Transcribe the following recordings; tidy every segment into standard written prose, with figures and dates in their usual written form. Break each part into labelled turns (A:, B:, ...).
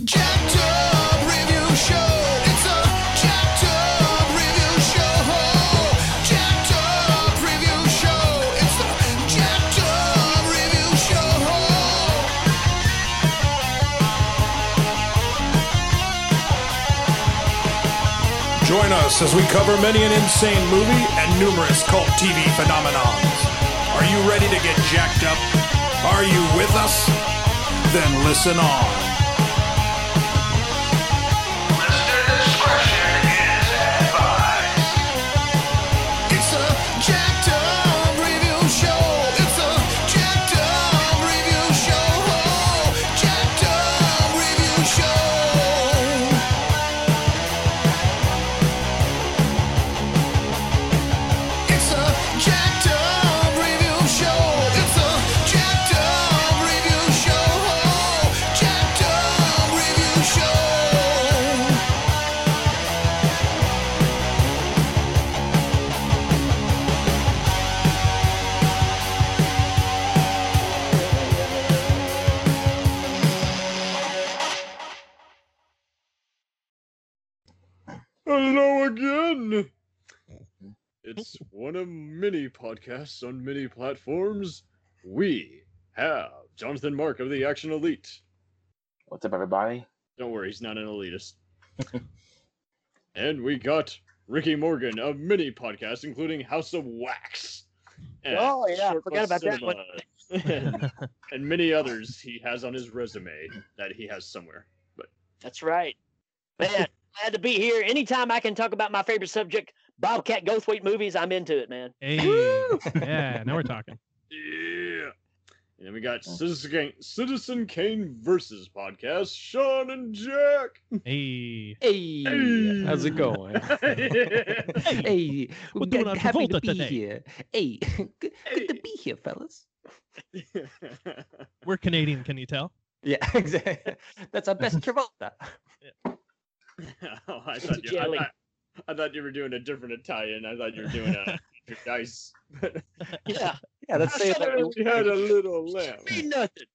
A: Jacked Up Review Show. It's a Jacked Up Review Show. Jacked Up Review Show. It's the Jacked Up Review Show.
B: Join us as we cover many an insane movie and numerous cult TV phenomenons. Are you ready to get jacked up? Are you with us? Then listen on.
A: Listener discretion is advised. It's a Jacked Up Review Show. It's a Jacked Up Review Show. Jacked Up Review Show. It's a Jacked Up Review Show. It's a Jacked Up Review Show. Jacked Up Review Show.
C: Hello again. It's one of many podcasts on many platforms. We have Jonathan Mark of the Action Elite.
D: What's up, everybody?
C: Don't worry, he's not an elitist. And we got Ricky Morgan of many podcasts, including House of Wax. And
E: Oh, yeah, I
C: Short
E: forgot
C: Bus
E: about that one.
C: Cinema, and many others he has on his resume that he has somewhere. But
E: That's right. Man, glad to be here. Anytime I can talk about my favorite subject, Bobcat Goldthwait movies, I'm into it, man.
F: Hey, yeah, now we're talking.
C: yeah. And then we got Citizen Kane versus podcast, Sean and Jack.
F: Hey,
G: Hey, how's it going? Hey,
F: We're doing our
G: happy
F: Travolta
G: to be
F: today.
G: here. Hey, good to be here, fellas.
F: we're Canadian, can you tell?
G: Yeah, exactly. That's our best Travolta.
C: Oh, I thought
E: Jelly.
C: I thought you were doing a different Italian. I thought you were doing a dice.
E: Yeah.
G: Yeah, let's say it like
C: We had a little lamb.
E: Ain't nothing.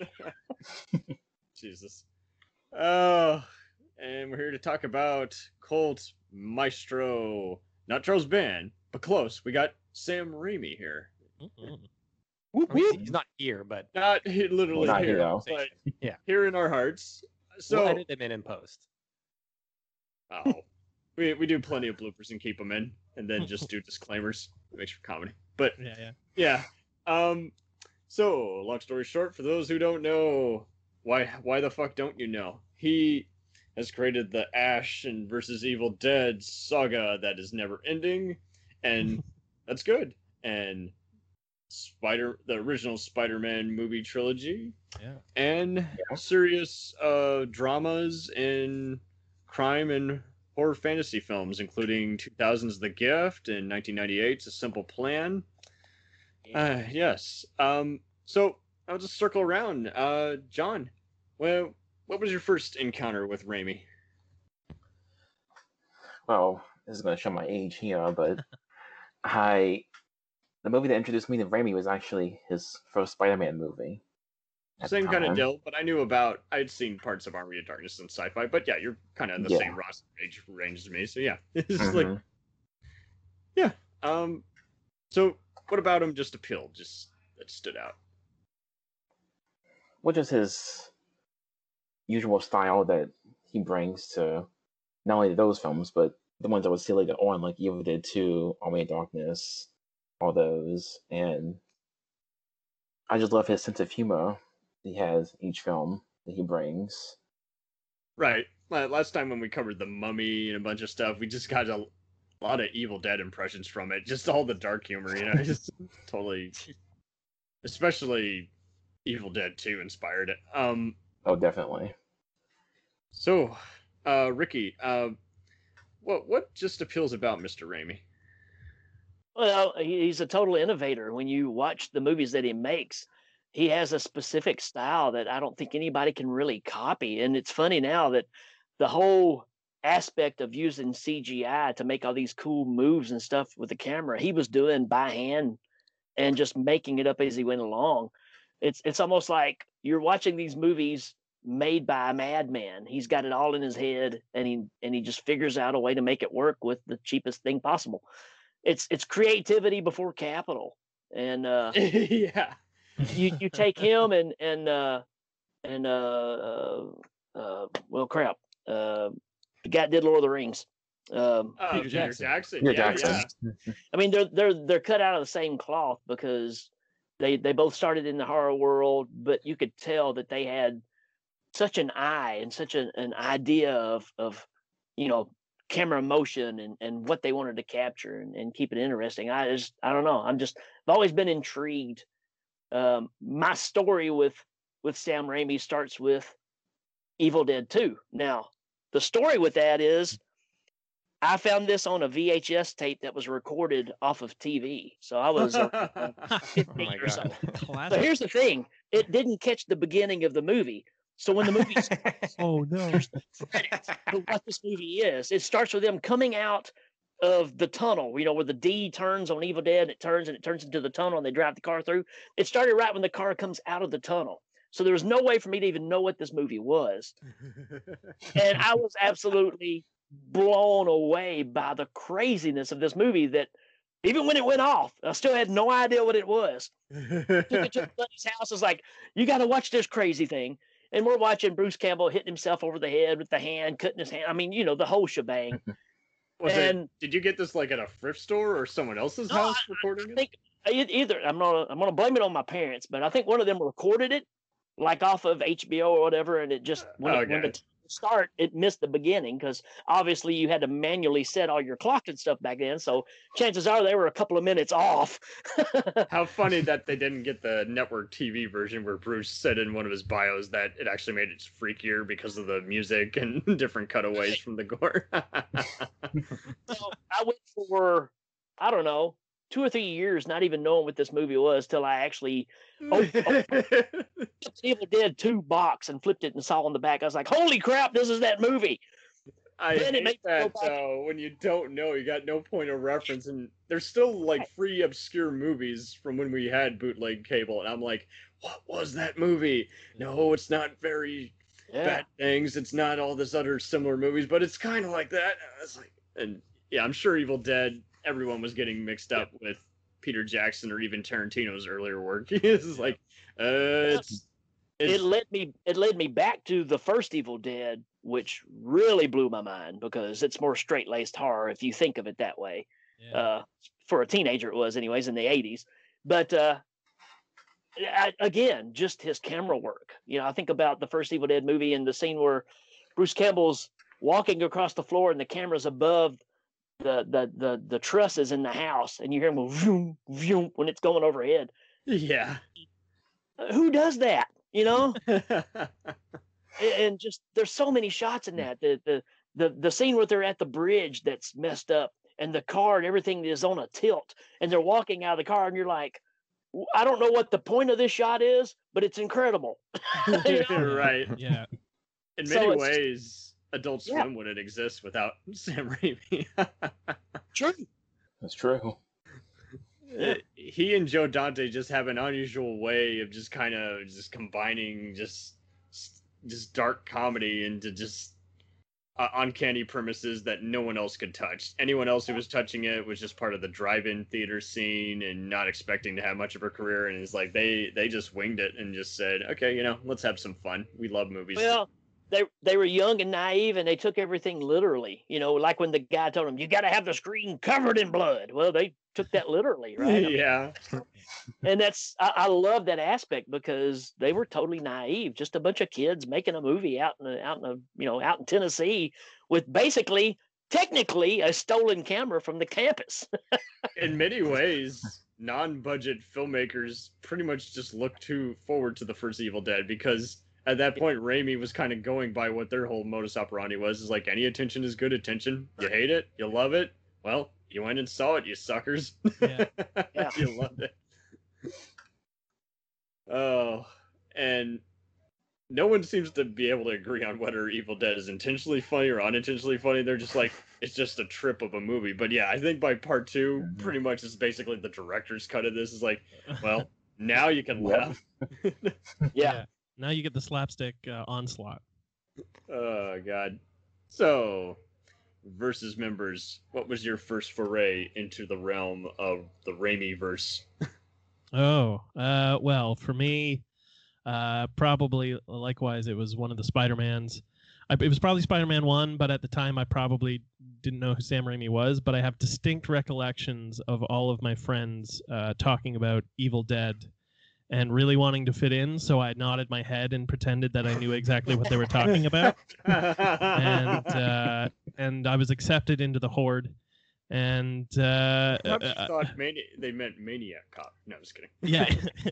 C: Jesus. Oh, and we're here to talk about Cult Maestro. Not Charles Band, but close. We got Sam Raimi here.
G: Whoop, whoop. He's not here, but
C: Not he literally
D: Not
C: here,
D: here, though.
C: but
G: Yeah.
C: here in our hearts. So
G: we'll edit him in post.
C: oh, we do plenty of bloopers and keep them in, and then just do disclaimers. It makes for comedy. But
F: Yeah.
C: yeah. So long story short, for those who don't know, why the fuck don't you know? He has created the Ash and versus Evil Dead saga that is never ending, and that's good. And the original Spider-Man movie trilogy,
F: Yeah.
C: and serious dramas in crime and horror fantasy films, including 2000's The Gift and 1998's A Simple Plan. Yes. So I'll just circle around. John, well, what was your first encounter with Raimi?
D: Well, this is going to show my age here, but the movie that introduced me to Raimi was actually his first Spider-Man movie. at the
C: Same kind of
D: time.
C: deal, but I'd seen parts of Army of Darkness and sci-fi, but yeah, you're kind of in the
D: Yeah.
C: same age range as me, so yeah. It's like,
D: Mhm.
C: yeah. So what about him just appealed, that stood out?
D: Which is his usual style that he brings to not only those films, but the ones that would see later on, like Evil Dead 2, Army of Darkness, all those. And I just love his sense of humor he has each film that he brings.
C: Right. Last time when we covered The Mummy and a bunch of stuff, we just got a lot of Evil Dead impressions from it. Just all the dark humor, just totally, especially Evil Dead 2 inspired it.
D: Oh, definitely.
C: So, Ricky, what just appeals about Mr. Raimi?
E: Well, he's a total innovator. When you watch the movies that he makes, he has a specific style that I don't think anybody can really copy. And it's funny now that the whole aspect of using CGI to make all these cool moves and stuff with the camera, he was doing by hand and just making it up as he went along. It's almost like you're watching these movies made by a madman. He's got it all in his head, and he just figures out a way to make it work with the cheapest thing possible. It's creativity before capital, and
C: Yeah.
E: you take him and well, crap, the guy that did Lord of the Rings.
C: Peter Jackson.
D: Yeah,
C: Yeah,
D: Jackson.
E: I mean, they're cut out of the same cloth because they both started in the horror world, but you could tell that they had such an eye and such an idea of camera motion and what they wanted to capture and keep it interesting. I don't know. I've always been intrigued. My story with Sam Raimi starts with Evil Dead 2. Now, the story with that is I found this on a VHS tape that was recorded off of TV. So I was 15
G: Oh my
E: or so.
G: God.
E: So
F: Classic.
E: here's the thing. It didn't catch the beginning of the movie. So when the movie starts,
F: Oh no.
E: credits to what this movie is, it starts with them coming out of the tunnel, where the D turns on Evil Dead, it turns into the tunnel and they drive the car through. It started right when the car comes out of the tunnel. So there was no way for me to even know what this movie was. And I was absolutely blown away by the craziness of this movie that even when it went off, I still had no idea what it was. Took it to buddy's house. I was like, you got to watch this crazy thing. And we're watching Bruce Campbell hitting himself over the head with the hand, cutting his hand. I mean, the whole shebang.
C: Did you get this like at a thrift store or someone else's
E: No,
C: house
E: I
C: recording it?
E: think either I'm gonna blame it on my parents, but I think one of them recorded it like off of HBO or whatever, and it just when the
C: Okay.
E: start it missed the beginning because obviously you had to manually set all your clocks and stuff back then. So chances are they were a couple of minutes off.
C: How funny that they didn't get the network TV version where Bruce said in one of his bios that it actually made it freakier because of the music and different cutaways from the gore.
E: So I went for, I don't know, 2 or 3 years not even knowing what this movie was till I actually took the Evil Dead 2 box and flipped it and saw on the back. I was like, holy crap, this is that movie.
C: I
E: Then it
C: hate
E: makes me go
C: that
E: back-
C: though, when you don't know, you got no point of reference, and there's still like free obscure movies from when we had bootleg cable, and I'm like, what was that movie? No, it's not very
E: Yeah.
C: bad things. It's not all this other similar movies, but it's kind of like that. It's like, and yeah, I'm sure Evil Dead, everyone was getting mixed up with Peter Jackson or even Tarantino's earlier work. It's like, it's
E: It led me back to the first Evil Dead, which really blew my mind because it's more straight-laced horror if you think of it that way.
F: Yeah.
E: For a teenager it was anyways in the 80s. But again, just his camera work. I think about the first Evil Dead movie and the scene where Bruce Campbell's walking across the floor and the camera's above the trusses in the house, and you hear him go vroom, vroom when it's going overhead.
C: yeah.
E: Who does that? And just there's so many shots in that. The scene where they're at the bridge that's messed up, and the car and everything is on a tilt, and they're walking out of the car, and you're like, I don't know what the point of this shot is, but it's incredible.
C: Right.
F: Yeah.
C: In
E: So
C: many
E: it's-
C: ways, Adult
E: Yeah.
C: Swim wouldn't exist without Sam Raimi.
E: True.
D: That's true.
C: He and Joe Dante just have an unusual way of just kind of just combining just dark comedy into just uncanny premises that no one else could touch. Anyone else who was touching it was just part of the drive-in theater scene and not expecting to have much of a career. And it's like they just winged it and just said, okay, let's have some fun. We love movies.
E: Well, they were young and naive, and they took everything literally. Like when the guy told them, "You got to have the screen covered in blood." Well, they took that literally, right? I mean,
C: Yeah.
E: and I love that aspect because they were totally naive, just a bunch of kids making a movie out in Tennessee with basically, technically, a stolen camera from the campus.
C: In many ways, non-budget filmmakers pretty much just look forward to the first Evil Dead because at that point, Raimi was kind of going by what their whole modus operandi was. Is like, any attention is good attention. You hate it, you love it. Well, you went and saw it, you suckers.
F: Yeah.
E: Yeah.
C: You loved it. Oh, and no one seems to be able to agree on whether Evil Dead is intentionally funny or unintentionally funny. They're just like, it's just a trip of a movie. But yeah, I think by part 2, pretty much is basically the director's cut of this. Is like, well, now you can
D: Yep.
C: laugh.
E: Yeah.
F: Now you get the slapstick onslaught.
C: Oh God. So, versus members, what was your first foray into the realm of the Raimi verse?
F: Oh, well, for me, probably likewise, it was one of the Spider-Mans. It was probably Spider-Man 1, but at the time I probably didn't know who Sam Raimi was, but I have distinct recollections of all of my friends talking about Evil Dead and really wanting to fit in, so I nodded my head and pretended that I knew exactly what they were talking about. And I was accepted into the Horde. And
C: I thought they meant Maniac Cop. No, I'm just kidding.
F: yeah.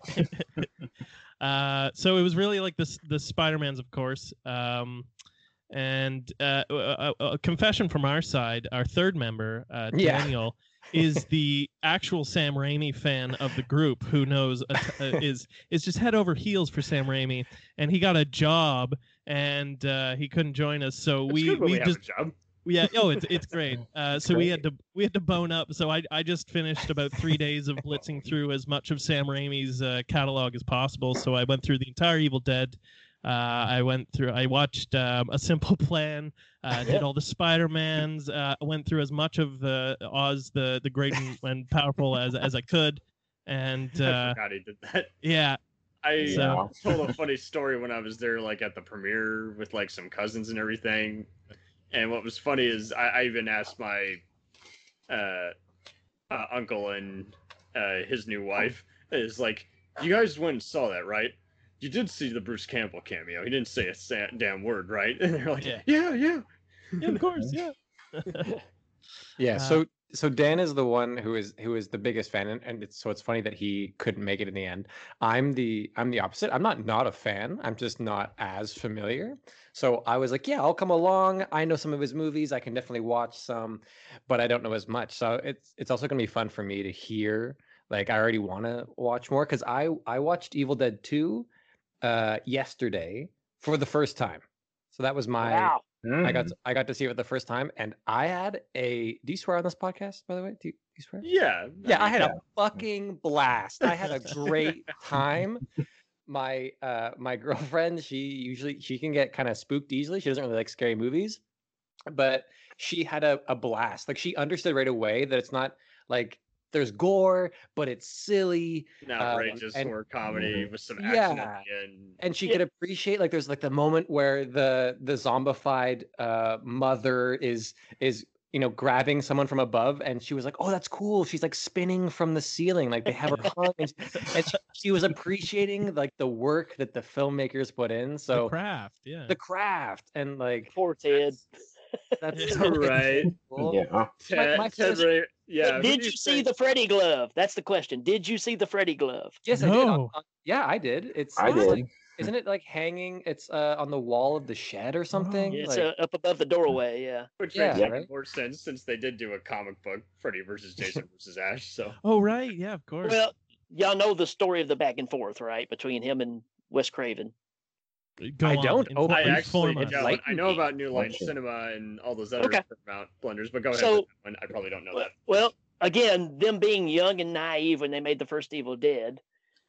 F: So it was really like the Spider-Mans, of course. And a confession from our side, our third member, Daniel, is the actual Sam Raimi fan of the group, who knows is just head over heels for Sam Raimi, and he got a job and he couldn't join us, so
C: It's
F: we
C: good when
F: we
C: have
F: just
C: a job.
F: yeah, it's great. So we had to bone up. So I just finished about 3 days of blitzing through as much of Sam Raimi's catalog as possible. So I went through the entire Evil Dead. I watched A Simple Plan. Did all the Spider-Mans. Went through as much of Oz the Great and Powerful as I could. And
C: I forgot he did that.
F: yeah,
C: I
F: So-
C: told a funny story when I was there, like at the premiere with like some cousins and everything. And what was funny is I even asked my uncle and his new wife, is like, you guys went and saw that, right? You did see the Bruce Campbell cameo. He didn't say a damn word, right? And they're like,
F: Yeah.
C: yeah.
F: yeah, of course, yeah.
G: Yeah,
F: Uh,
G: so Dan is the one who is the biggest fan, and it's funny that he couldn't make it in the end. I'm the opposite. I'm not a fan. I'm just not as familiar. So I was like, yeah, I'll come along. I know some of his movies. I can definitely watch some, but I don't know as much. So it's also gonna be fun for me to hear. Like, I already want to watch more because I watched Evil Dead 2 yesterday for the first time. So that was my
E: Wow.
G: I got to see it for the first time, and I had a. Do you swear on this podcast, by the way? Do you swear?
C: Yeah.
G: Yeah, I
C: mean,
G: had a fucking blast. I had a great time. My my girlfriend, she can get kind of spooked easily. She doesn't really like scary movies, but she had a blast. Like, she understood right away that it's not like there's gore, but it's silly.
C: an outrageous
G: and-
C: horror comedy with some action
G: Yeah.
C: at the end.
G: And she could appreciate, like, there's like the moment where the zombified mother is grabbing someone from above, and she was like, oh, that's cool. She's like spinning from the ceiling, like they have her hung, and she was appreciating like the work that the filmmakers put in.
F: The
G: So
F: craft, yeah.
G: the craft, and like
E: Poor Ted.
G: that's
F: Yeah.
G: so
C: Right.
G: cool.
D: Yeah.
G: my
C: Ted
G: first-
C: Ray- yeah. who
E: Did
C: do
E: you see
C: think-
E: the Freddy glove? That's the question. Did you see the Freddy glove?
G: Yes, I did.
F: No.
G: Yeah, I did.
D: I
G: it's like,
D: did.
G: isn't it like hanging? It's on the wall of the shed or something.
E: Yeah, it's
G: Like,
E: up above the doorway. Yeah.
C: Which
G: Yeah,
C: makes even
G: right?
C: more sense since they did do a comic book, Freddy versus Jason versus Ash. So
F: Oh, right, yeah, of course.
E: Well, y'all know the story of the back and forth, right, between him and Wes Craven.
F: Go
G: I
F: on,
G: don't. Oh,
F: inform-
C: I actually
F: inform us.
C: don't.
G: Light
C: I know
G: me.
C: about New Line
D: Okay.
C: Cinema and all those other
E: Okay.
C: Paramount blenders, but go ahead.
E: So-
C: with that one. I probably don't know that.
E: Well, again, them being young and naive when they made the first Evil Dead,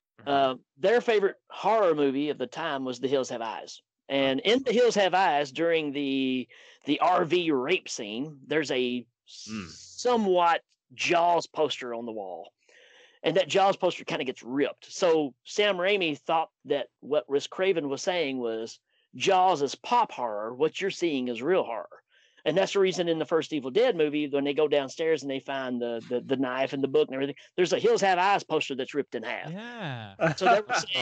E: their favorite horror movie of the time was The Hills Have Eyes. And in The Hills Have Eyes, during the RV rape scene, there's a somewhat Jaws poster on the wall. And that Jaws poster kind of gets ripped. So Sam Raimi thought that what Wes Craven was saying was Jaws is pop horror. What you're seeing is real horror. And that's the reason in the first Evil Dead movie, when they go downstairs and they find the knife and the book and everything, there's a Hills Have Eyes poster that's ripped in half.
F: Yeah.
E: So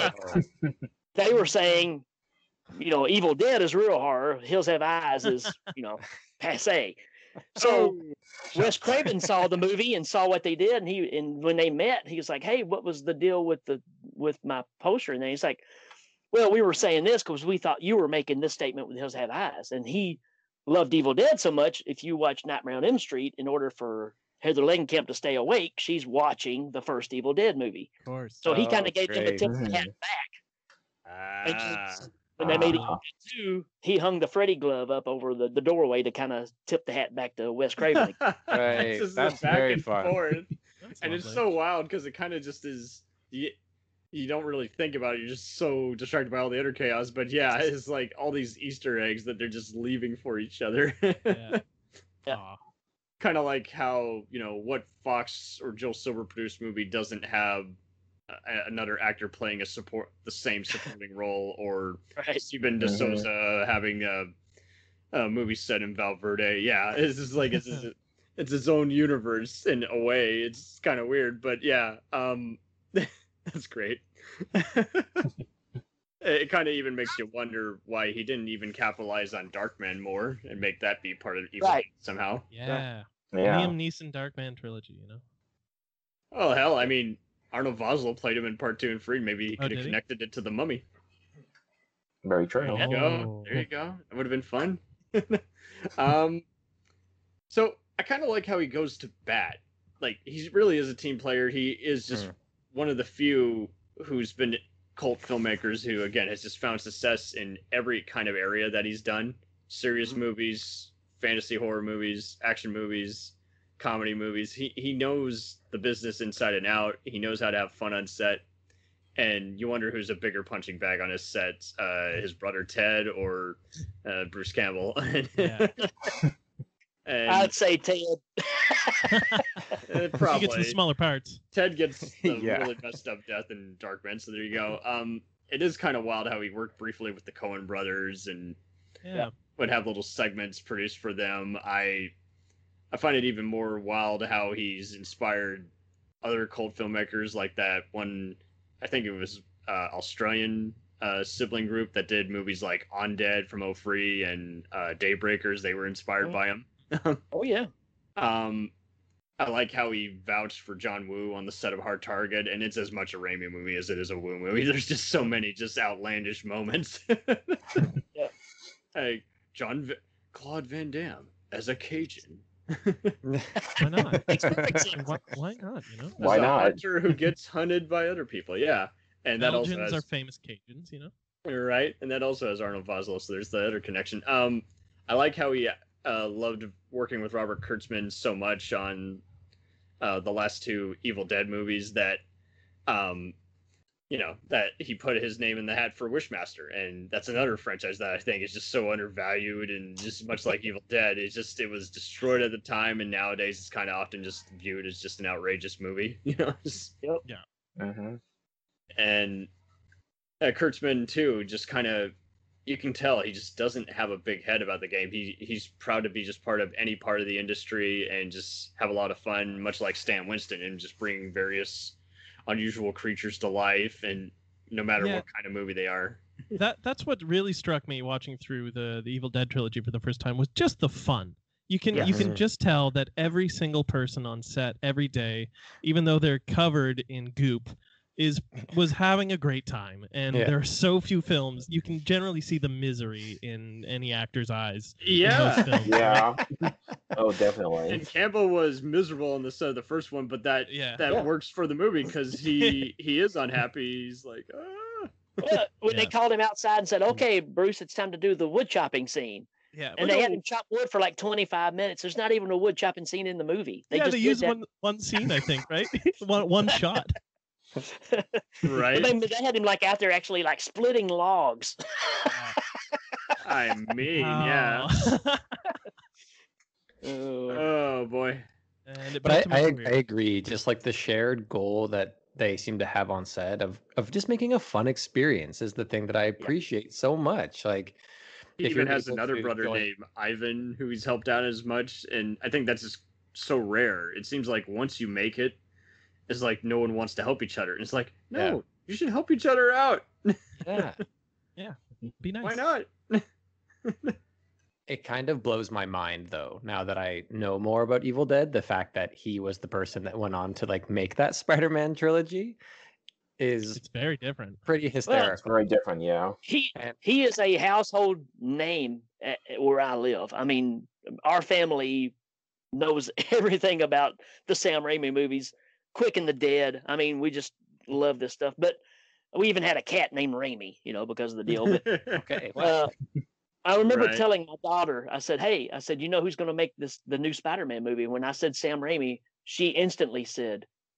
E: they were saying, Evil Dead is real horror. Hills Have Eyes is, passe. So Wes Craven saw the movie and saw what they did, and when they met, he was like, "Hey, what was the deal with my poster?" And then he's like, "Well, we were saying this because we thought you were making this statement with Hills Have Eyes." And he loved Evil Dead so much. If you watch Nightmare on Elm Street, in order for Heather Langenkamp to stay awake, she's watching the first Evil Dead movie.
F: Of course.
E: So he
G: Oh,
E: kind of gave them the
G: great.
E: tip of the hat back.
C: Ah.
E: When they made
D: Ah.
E: it 2, he hung the Freddy glove up over the doorway to kind of tip the hat back to Wes Craven.
G: Right,
C: It's just
G: that's
C: back
G: very
C: and
G: fun.
C: forth.
F: That's
C: And it's
F: lovely.
C: so wild because it kind of just is. you don't really think about it. You're just so distracted by all the other chaos. But yeah, it's like all these Easter eggs that they're just leaving for each other.
F: Yeah.
E: Yeah.
F: Aw.
C: Kind of like how, what Fox or Joel Silver produced movie doesn't have another actor playing the same supporting role, or
E: Right.
C: Steven D'Souza having a movie set in Valverde. Yeah, it's just like it's its own universe in a way. It's kind of weird, but yeah, that's great. It kind of even makes you wonder why he didn't even capitalize on Darkman more and make that be part of Evil
E: Right.
C: Dead somehow.
F: Yeah.
D: Yeah.
F: Liam Neeson Darkman trilogy, you know?
C: Oh hell, I mean, Arnold Vosloo played him in part 2 and 3. Maybe he
F: Oh,
C: could
F: did
C: have
F: he?
C: connected it to the Mummy.
D: Very true.
C: There you go.
F: Oh.
C: There you go. That would have been fun. So I kind of like how he goes to bat. Like, he really is a team player. He is just one of the few who's been cult filmmakers who, again, has just found success in every kind of area that he's done. Serious movies, fantasy horror movies, action movies, comedy movies. He knows the business inside and out. He knows how to have fun on set. And you wonder who's a bigger punching bag on his set, his brother Ted or Bruce Campbell.
F: Yeah.
C: And
E: I'd say Ted.
F: He
C: probably
F: gets the smaller parts.
C: Ted gets the
G: Yeah.
C: really messed up death in Darkman, so there you go. It is kind of wild how he worked briefly with the Coen brothers and
F: Yeah.
C: would have little segments produced for them. I find it even more wild how he's inspired other cult filmmakers, like that one, I think it was Australian sibling group that did movies like Undead from '03 and Daybreakers. They were inspired by him.
E: Oh yeah.
C: I like how he vouched for John Woo on the set of Hard Target, and it's as much a Raimi movie as it is a Woo movie. There's just so many just outlandish moments.
E: Yeah.
C: Hey, Claude Van Damme as a Cajun.
F: Why not?
E: Makes perfect sense.
F: Why not, you know?
D: Why
C: As a
D: not?
C: hunter who gets hunted by other people. Yeah, and that also
F: Belgians
C: has
F: are famous Cajuns, you know?
C: right, and that also has Arnold Vosloo. So there's the other connection. I like how he loved working with Robert Kurtzman so much on the last 2 Evil Dead movies that that he put his name in the hat for Wishmaster, and that's another franchise that I think is just so undervalued, and just much like Evil Dead, it was destroyed at the time, and nowadays it's kind of often just viewed as just an outrageous movie,
D: Mm-hmm.
C: And Kurtzman too, just kind of, you can tell he just doesn't have a big head about the game. He's proud to be just part of any part of the industry and just have a lot of fun, much like Stan Winston, and just bring various unusual creatures to life, and no matter
F: Yeah.
C: what kind of movie they are.
F: That's what really struck me watching through the Evil Dead trilogy for the first time, was just the fun. You can just tell that every single person on set every day, even though they're covered in goop, was having a great time. And
G: Yeah.
F: there are so few films, you can generally see the misery in any actor's eyes. in
C: Yeah.
F: those films.
D: Yeah. Oh, definitely.
C: And Campbell was miserable on the set of the first one, but that
E: Yeah.
C: works for the movie because he is unhappy. He's like, ah.
E: Well, when they
F: Yeah.
E: called him outside and said, "Okay, Bruce, it's time to do the wood chopping scene,"
F: Yeah,
E: and they had him chop wood for like 25 minutes. There's not even a wood chopping scene in the movie. They just
F: they
E: did
F: used
E: that.
F: one scene, I think, right? one shot.
C: Right.
E: They had him like out there actually like splitting logs.
C: I mean, yeah.
F: Oh.
C: Oh boy.
F: And it
G: But
F: built him
G: I
F: a career.
G: agree. Just like the shared goal that they seem to have on set of just making a fun experience is the thing that I appreciate so much. Like,
C: He
G: if
C: even
G: you're
C: has
G: able
C: another
G: to
C: brother
G: join-
C: named Ivan who he's helped out as much, and I think that's just so rare. It seems like once you make it, it's like no one wants to help each other, and it's like, no,
G: Yeah.
C: you should help each other out.
G: Yeah,
F: Be nice.
C: Why not?
G: it kind of blows my mind though. Now that I know more about Evil Dead, the fact that he was the person that went on to like make that Spider-Man trilogy is
F: It's very different.
G: pretty
D: It's
G: hysterical.
D: very different, yeah.
E: He is a household name where I live. I mean, our family knows everything about the Sam Raimi movies, Quick and the Dead. I mean, we just love this stuff. But we even had a cat named Raimi, because of the deal. But
G: Okay, well,
E: I remember
C: Right.
E: telling my daughter, I said, "Hey, you know who's going to make the new Spider-Man movie?" When I said Sam Raimi, she instantly said,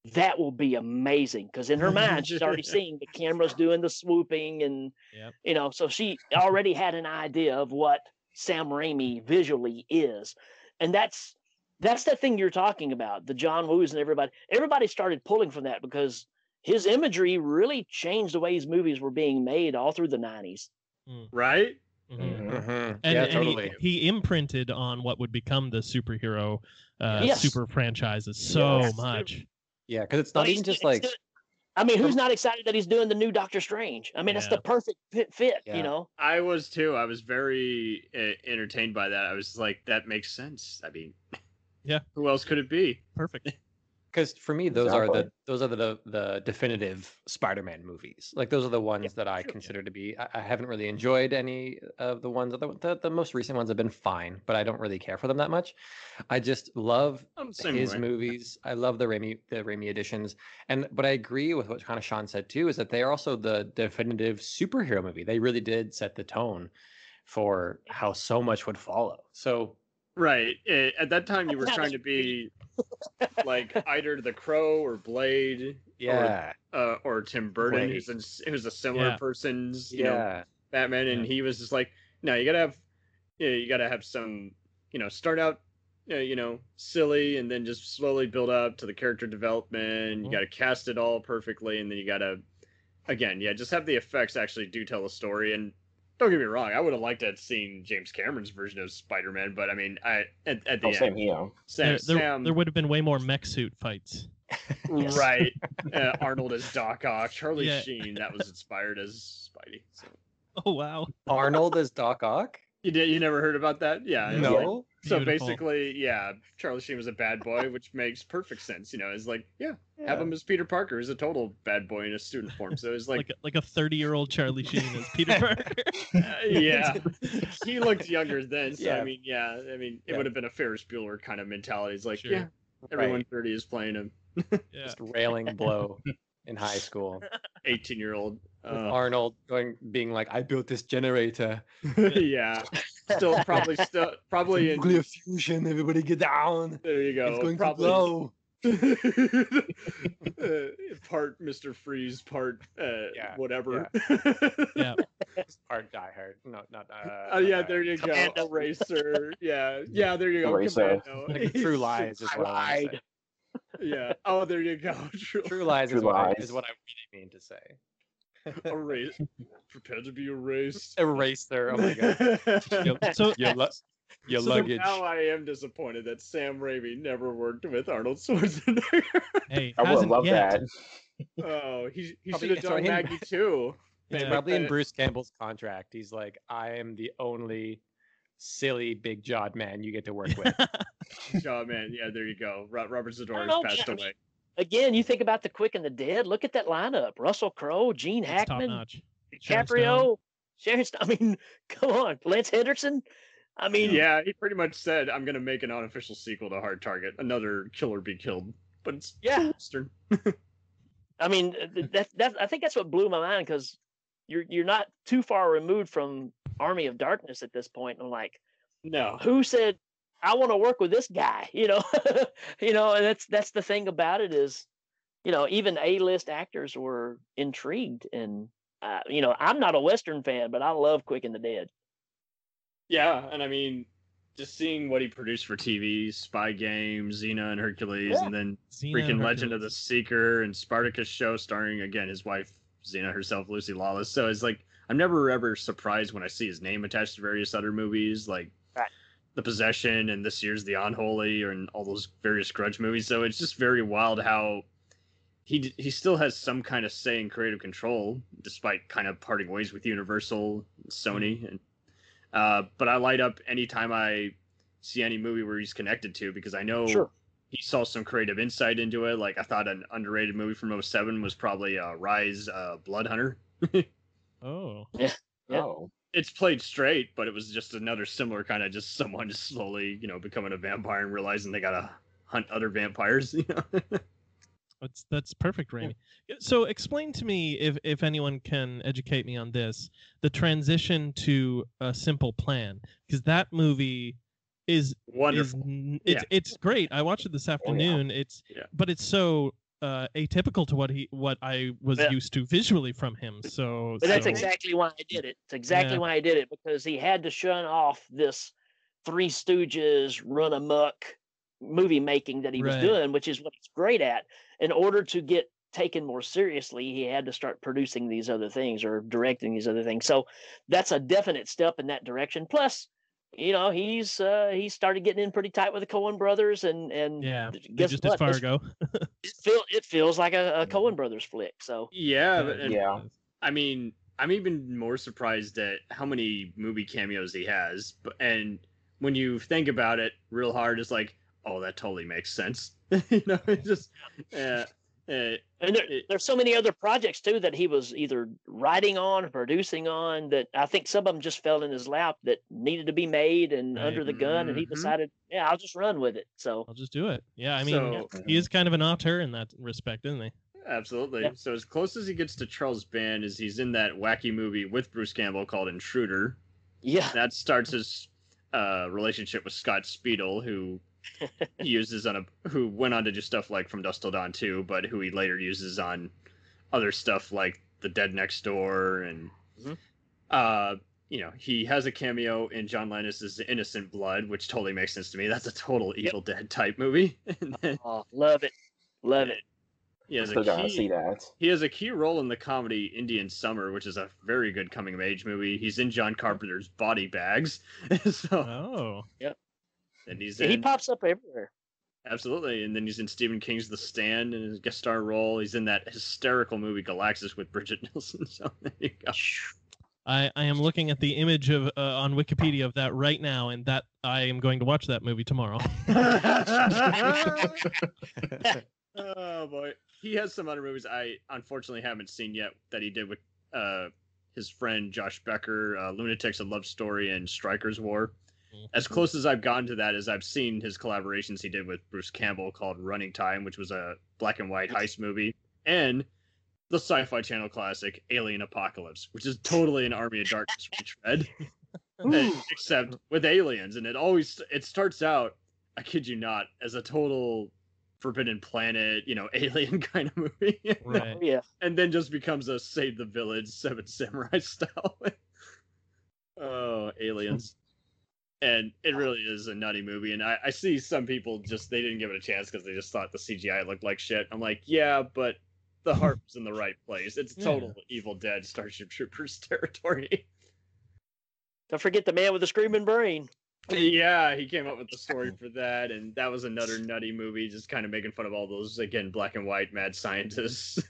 E: that will be amazing. Because in her mind, she's already seeing the cameras doing the swooping, and
F: Yep.
E: so she already had an idea of what Sam Raimi visually is, and that's the thing you're talking about. The John Woos and everybody started pulling from that because his imagery really changed the way his movies were being made all through the 90s.
C: Right?
F: Mhm.
G: Mhm.
F: And,
G: Yeah,
F: and
G: totally.
F: he imprinted on what would become the superhero
E: Yes.
F: super franchises so
E: Yes.
F: much.
G: Yeah, because it's
E: Well,
G: not even just like
E: I mean, who's not excited that he's doing the new Doctor Strange? I mean, that's
F: Yeah.
E: the perfect fit,
G: Yeah.
E: you know?
C: I was too. I was very entertained by that. I was like, that makes sense. I mean,
F: Yeah.
C: who else could it be?
F: Perfect.
G: because for me those are
D: Exactly.
G: the definitive Spider-Man movies. Like those are the ones that I consider to be. I haven't really enjoyed any of the ones. The most recent ones have been fine, but I don't really care for them that much. I just love
C: I'm the same
G: his
C: way.
G: movies. I love the Raimi editions, but I agree with what kind of Sean said too. Is that they are also the definitive superhero movie. They really did set the tone for how so much would follow. So
C: Right. At that time, you were trying to be like either the Crow or Blade,
G: yeah,
C: or Tim Burton,
G: Blade.
C: who's a similar
F: Yeah.
C: person's, you know,
G: yeah,
C: Batman, and he was just like, no, you gotta have some, start out, silly, and then just slowly build up to the character development. You gotta cast it all perfectly, and then you gotta, again, just have the effects actually do tell a story. And don't get me wrong, I would have liked to have seen James Cameron's version of Spider-Man, but I mean, at the
D: Oh,
C: end,
D: same here.
F: There would have been way more mech suit fights.
C: right? Arnold as Doc Ock, Charlie
F: Yeah.
C: Sheen, that was inspired as Spidey. So.
F: Oh wow.
G: Arnold as Doc Ock.
C: You never heard about that? Yeah. it's like-
G: No.
C: so
F: Beautiful.
C: basically, Charlie Sheen was a bad boy, which makes perfect sense. It's like, have him as Peter Parker, who's a total bad boy in a student form. So it's like,
F: Like a 30-year-old Charlie Sheen as Peter Parker.
C: yeah, he looked younger then. So
G: Yeah.
C: it
G: Yeah.
C: would have been a Ferris Bueller kind of mentality. It's like,
F: Sure.
C: everyone
G: Right.
C: 30 is playing him.
F: Yeah.
G: Just railing Blow in high school.
C: 18-year-old.
G: With Arnold being like, I built this generator.
C: Yeah. Probably in,
G: Nuclear fusion, everybody get down.
C: there you go.
G: It's going
C: Probably
G: to blow.
C: part Mr. Freeze, part whatever.
F: Yeah.
G: Part Die Hard. No, not
C: There you go.
E: Commando.
C: Eraser. Yeah, there you go.
D: Eraser.
C: Commando.
G: Like True Lies is what I want to say.
C: Yeah. Oh, there you go.
G: True Lies is
D: True
G: what I
D: Lies.
G: really mean to say.
C: Erase. Prepare to be erased.
G: Eraser. Oh my god.
F: So
G: Your
C: So
G: luggage.
C: now I am disappointed that Sam Raimi never worked with Arnold Schwarzenegger.
F: hey,
D: I would
F: hasn't
D: love
F: yet.
D: that.
C: Oh, he
G: Probably-
C: should have
G: so
C: done
G: him-
C: Maggie too.
G: It's
F: Yeah.
G: probably in Bruce Campbell's contract. He's like, I am the only silly big jawed man you get to work with.
C: Oh man, yeah, there you go. Robert
E: I
C: Zadora
E: don't
C: has passed
E: know.
C: away.
E: Again, you think about the Quick and the Dead. Look at that lineup: Russell Crowe, Gene
F: It's top
E: Hackman,
F: notch. Sharon
E: DiCaprio, Sharon Stone. I mean, come on, Lance Henderson. I mean,
C: Yeah, he pretty much said, "I'm gonna make an unofficial sequel to Hard Target, another Killer Be Killed," but it's
E: Yeah.
C: Western.
E: I mean, I think that's what blew my mind because you're not too far removed from Army of Darkness at this point. I'm like,
C: No,
E: who said I want to work with this guy? And that's the thing about it is, even A-list actors were intrigued, and I'm not a Western fan, but I love Quick and the Dead.
C: yeah, and I mean, just seeing what he produced for TV, Spy Games, Xena and Hercules,
E: Yeah.
C: and then
F: Xena
C: freaking
F: and
C: Legend of the
F: Hercules.
C: Seeker and Spartacus show starring again his wife Xena herself, Lucy Lawless. So it's like I'm never ever surprised when I see his name attached to various other movies like
E: Right.
C: The Possession and this year's The Unholy and all those various Grudge movies. So it's just very wild how he still has some kind of say in creative control despite kind of parting ways with Universal, and Sony, and but I light up anytime I see any movie where he's connected to because I know
E: Sure.
C: he saw some creative insight into it. Like I thought an underrated movie from 2007 was probably Rise, Blood Hunter.
F: Oh.
E: Yeah.
D: Oh,
C: It's played straight, but it was just another similar kind of just someone just slowly, becoming a vampire and realizing they gotta hunt other vampires.
F: That's perfect, Raimi. So explain to me, if anyone can educate me on this, the transition to A Simple Plan, because that movie is
C: Wonderful.
F: it's great. I watched it this afternoon.
C: Yeah.
F: But it's so atypical to what I was
E: Yeah.
F: used to visually from him. So,
E: But that's
F: so-
E: exactly why I did it. It's exactly
F: Yeah.
E: why I did it, because he had to shun off this Three Stooges run amok movie making that he was
F: Right.
E: doing, which is what he's great at. In order to get taken more seriously, he had to start producing these other things or directing these other things. So that's a definite step in that direction. Plus, he started getting in pretty tight with the Coen brothers, and
F: yeah, they
E: guess
F: just
E: what?
F: as Fargo.
E: It feels like a Coen brothers flick. So
C: Yeah, but, and,
D: Yeah.
C: I mean, I'm even more surprised at how many movie cameos he has. And when you think about it real hard, it's like, oh, that totally makes sense. It just,
E: and there's so many other projects too that he was either writing on or producing on, that I think some of them just fell in his lap that needed to be made and
F: Right.
E: under the gun, and he
C: Mhm.
E: decided, yeah, I'll just run with it. So
F: I'll just do it. Yeah, I mean,
C: So-
F: he is kind of an auteur in that respect, isn't he?
C: absolutely.
E: Yeah.
C: So as close as he gets to Charles Band is he's in that wacky movie with Bruce Campbell called Intruder.
E: yeah,
C: That starts his relationship with Scott Speedle, who he uses who went on to do stuff like From Dusk Till Dawn 2, but who he later uses on other stuff like The Dead Next Door, and
E: Mhm.
C: he has a cameo in John Landis's Innocent Blood, which totally makes sense to me. That's a total Evil Dead type movie. And then
E: oh, love it.
C: he has
D: Still
C: a
D: gotta
C: key
D: see that.
C: he has a key role in the comedy Indian Summer, which is a very good coming of age movie. He's in John Carpenter's Body Bags. So
F: Oh,
C: and he's
E: He
C: in
E: pops up everywhere.
C: absolutely, and then he's in Stephen King's The Stand in his guest star role. He's in that hysterical movie Galaxis with Bridget Nielsen. So there you go.
F: I am looking at the image of on Wikipedia of that right now, and that I am going to watch that movie tomorrow.
C: Oh boy, he has some other movies I unfortunately haven't seen yet that he did with his friend Josh Becker, Lunatics: A Love Story, and Strikers War. As close as I've gotten to that is I've seen his collaborations he did with Bruce Campbell called Running Time, which was a black and white heist movie, and the Sci-Fi Channel classic Alien Apocalypse, which is totally an Army of Darkness retread, except with aliens. And it starts out, I kid you not, as a total Forbidden Planet, alien kind of movie,
F: Right.
E: Oh, yeah.
C: and then just becomes a Save the Village, Seven Samurai style. Oh, aliens. And it really is a nutty movie. And I see some people they didn't give it a chance because they just thought the CGI looked like shit. I'm like, yeah, but the heart was in the right place. It's total Evil Dead Starship Troopers territory.
E: Don't forget the man with the screaming brain.
C: Yeah, he came up with the story for that, and that was another nutty movie, just kind of making fun of all those, again, black and white mad scientists.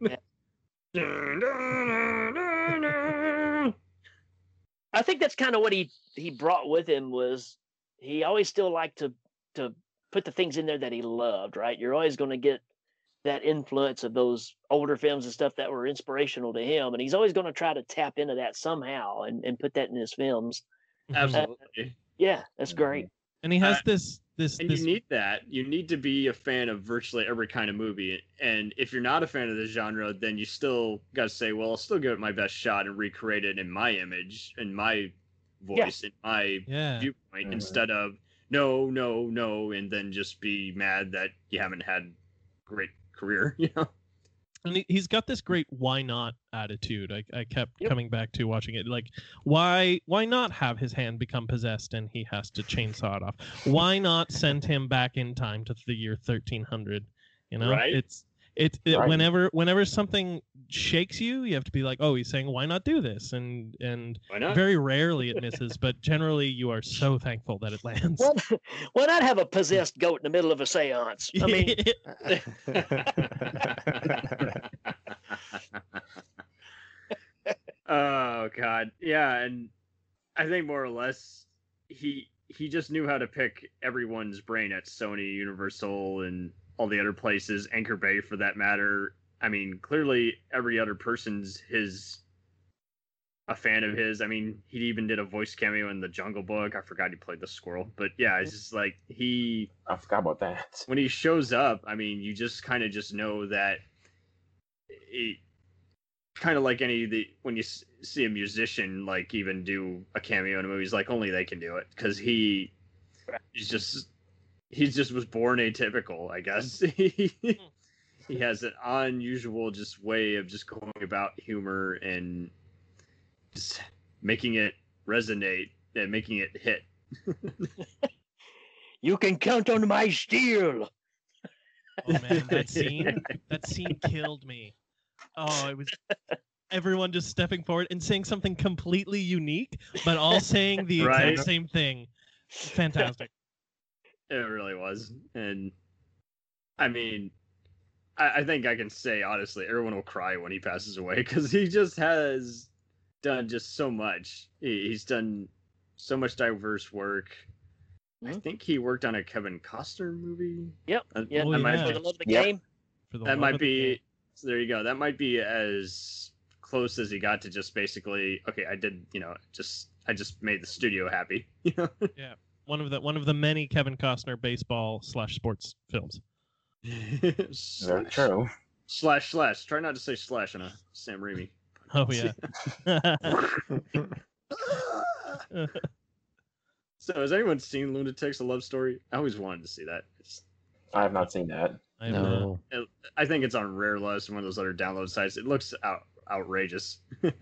E: I think that's kind of what he brought with him, was he always still liked to put the things in there that he loved, right? You're always going to get that influence of those older films and stuff that were inspirational to him, and he's always going to try to tap into that somehow and put that in his films.
C: Absolutely.
E: Yeah, that's great.
F: And he has
C: Uh,
F: this
C: And you need that. You need to be a fan of virtually every kind of movie. And if you're not a fan of the genre, then you still got to say, well, I'll still give it my best shot and recreate it in my image, in my voice, in my viewpoint,
D: Mhm.
C: instead of no, and then just be mad that you haven't had a great career,
F: And he's got this great why not attitude. I kept coming back to watching it. Like, why not have his hand become possessed and he has to chainsaw it off? Why not send him back in time to the year 1300?
C: Right.
F: It's
D: Right.
F: whenever something shakes you, you have to be like, oh, he's saying why not do this? And
C: Why not?
F: very rarely it misses, but generally you are so thankful that it lands.
E: Why not have a possessed goat in the middle of a seance? I mean,
C: Oh God, yeah, and I think more or less he just knew how to pick everyone's brain at Sony, Universal, and all the other places, Anchor Bay for that matter. I mean, clearly every other person's a fan of his. I mean, he even did a voice cameo in The Jungle Book. I forgot he played the squirrel, but yeah, it's just like
D: I forgot about that.
C: when he shows up, I mean, you just kind of just know that it kind of like when you see a musician like even do a cameo in a movie, it's like only they can do it because he just was born atypical, I guess. he has an unusual just way of just going about humor and just making it resonate and making it hit.
E: You can count on my steel.
F: Oh man, that scene killed me. Oh, it was everyone just stepping forward and saying something completely unique, but all saying the
C: Right.
F: exact same thing. Fantastic.
C: It really was. And I mean, I think I can say honestly, everyone will cry when he passes away because he just has done just so much. He's done so much diverse work. I
E: Mhm.
C: think he worked on a Kevin Costner movie.
E: Yep. Yeah.
F: Oh,
C: that might
F: yeah.
E: For
C: be,
E: the love of the
D: Yep.
E: game.
F: For the
C: that
F: love
C: might
F: of the
C: be
F: game.
C: so there you go. That might be as close as he got to just basically, okay, I did, I just made the studio happy. You know?
F: One of the many Kevin Costner baseball/sports films.
D: Very true.
C: Slash. Try not to say slash on a Sam Raimi.
F: Oh yeah.
C: So has anyone seen Lunatics: A Love Story? I always wanted to see that.
D: I have not seen that.
F: I have not.
C: I think it's on Rare List, one of those other download sites. It looks outrageous.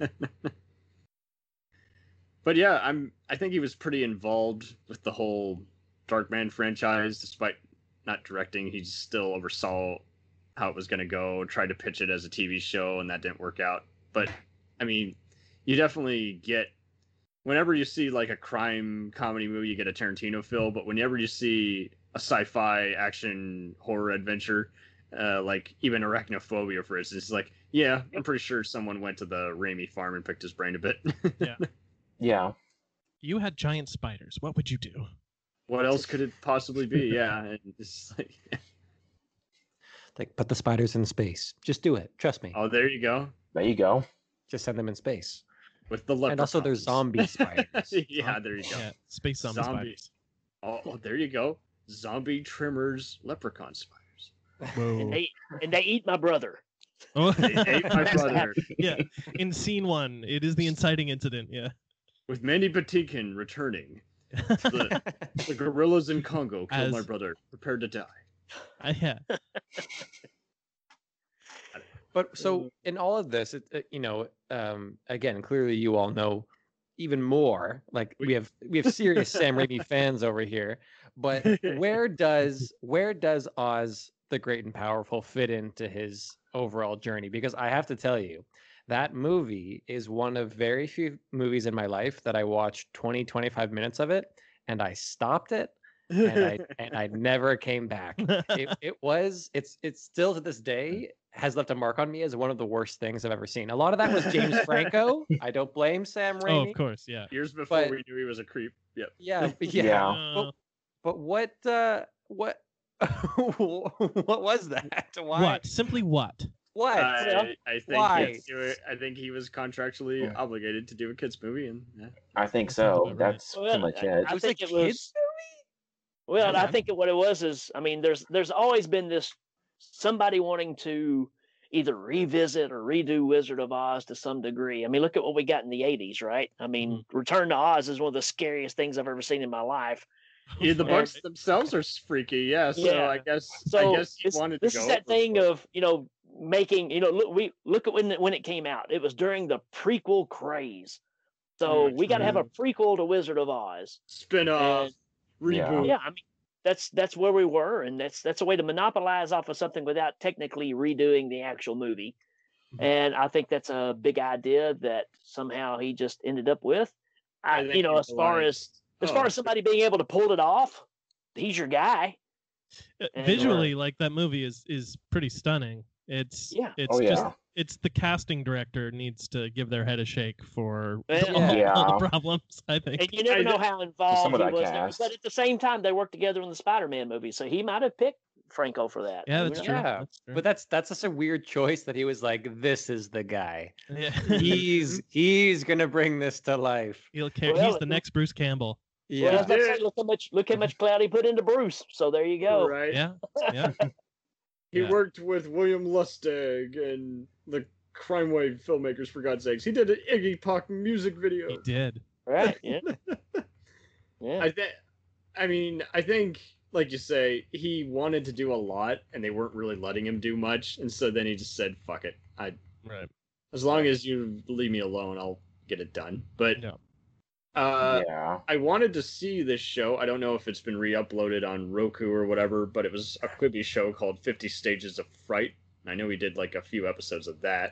C: But yeah, I think he was pretty involved with the whole Darkman franchise, despite not directing. He still oversaw how it was going to go, tried to pitch it as a TV show, and that didn't work out. But I mean, you definitely get, whenever you see like a crime comedy movie, you get a Tarantino feel. But whenever you see a sci-fi action horror adventure, like even Arachnophobia, for instance, it's like, yeah, I'm pretty sure someone went to the Raimi farm and picked his brain a bit.
D: Yeah.
F: You had giant spiders. What would you do?
C: What else could it possibly be? Yeah, and it's like,
G: Like, put the spiders in space. Just do it. Trust me.
C: oh, there you go,
D: There you go.
G: Just send them in space.
C: with the leprechauns.
G: And also, there's zombie spiders.
C: Yeah, there you go.
F: Yeah, space zombie spiders.
C: Oh, there you go. Zombie trimmers, leprechaun spiders.
E: And
F: Whoa.
E: they eat my brother.
F: Oh.
C: They ate my brother.
F: Yeah, in scene 1, it is the inciting incident. Yeah.
C: With Mandy Patinkin returning, the gorillas in Congo killed my
F: As-
C: brother. Prepared to die.
F: Yeah.
G: But so in all of this, again, clearly you all know even more. Like we have serious Sam Raimi fans over here. But where does Oz the Great and Powerful fit into his overall journey? Because I have to tell you, that movie is one of very few movies in my life that I watched 20-25 minutes of it and I stopped it and I never came back. It's still to this day has left a mark on me as one of the worst things I've ever seen. A lot of that was James Franco. I don't blame Sam Raimi.
F: Oh, of course. Yeah.
C: Years before
G: But-
C: we knew he was a creep. Yep.
G: Yeah.
D: Yeah.
F: Uh,
G: But what what was that? Why?
F: what? Simply what?
G: What?
C: I think
G: Why?
C: I think he was contractually obligated to do a kids movie, and
D: I think
F: That sounds
D: so.
F: about right.
D: That's
E: Well,
D: pretty much it.
E: I
G: was
E: think
G: a
E: it was.
G: kids
E: Well,
F: Yeah.
E: I think what it was is, I mean, there's always been this somebody wanting to either revisit or redo Wizard of Oz to some degree. I mean, look at what we got in the 80s, right? I mean, Return to Oz is one of the scariest things I've ever seen in my life.
C: yeah, the
E: And-
C: books themselves are freaky. Yeah, so
E: Yeah.
C: I guess
E: So
C: he wanted
E: this
C: to go.
E: is that
C: overboard.
E: thing of, making, look at when it came out. It was during the prequel craze. So we got to have a prequel to Wizard of Oz.
C: spin-off,
E: And-
C: reboot.
E: Yeah, I mean, that's where we were, and that's a way to monopolize off of something without technically redoing the actual movie.
F: Mhm.
E: And I think that's a big idea that somehow he just ended up with.
C: I think
E: As
C: he's
E: far
C: alive.
E: as far as somebody being able to pull it off, he's your guy. And,
F: Visually, like that movie is pretty stunning. It's
E: Yeah.
F: It's
D: Oh,
F: just
D: yeah.
F: it's the casting director needs to give their head a shake for
E: Well,
F: all
D: Yeah.
F: the problems. I think.
E: And you never know how involved
D: some of
E: he
D: that
E: was.
D: cast.
E: But at the same time, they worked together in the Spider-Man movie, so he might have picked Franco for that.
F: Yeah,
E: Who
F: that's
E: knows?
F: true.
G: Yeah,
F: That's true.
G: but that's just a weird choice that he was like, this is the guy.
F: Yeah.
G: He's gonna bring this to life.
F: He'll care.
E: Well,
F: He's the next Bruce Campbell.
E: Well, I was
G: Yeah.
E: about to say, look how much clout he put into Bruce. So there you go.
C: Right.
F: Yeah. Yeah.
C: He
F: Yeah.
C: worked with William Lustig and the Crime Wave filmmakers, for God's sakes. He did an Iggy Pop music video.
F: He did.
E: Right? Yeah. Yeah.
C: I think like you say, he wanted to do a lot, and they weren't really letting him do much, and so then he just said, "Fuck it,
F: Right.
C: as long as you leave me alone, I'll get it done." But
F: Yeah.
D: Yeah.
C: I wanted to see this show. I don't know if it's been re-uploaded on Roku or whatever, but it was a Quibi show called 50 Stages of Fright. And I know he did like a few episodes of that.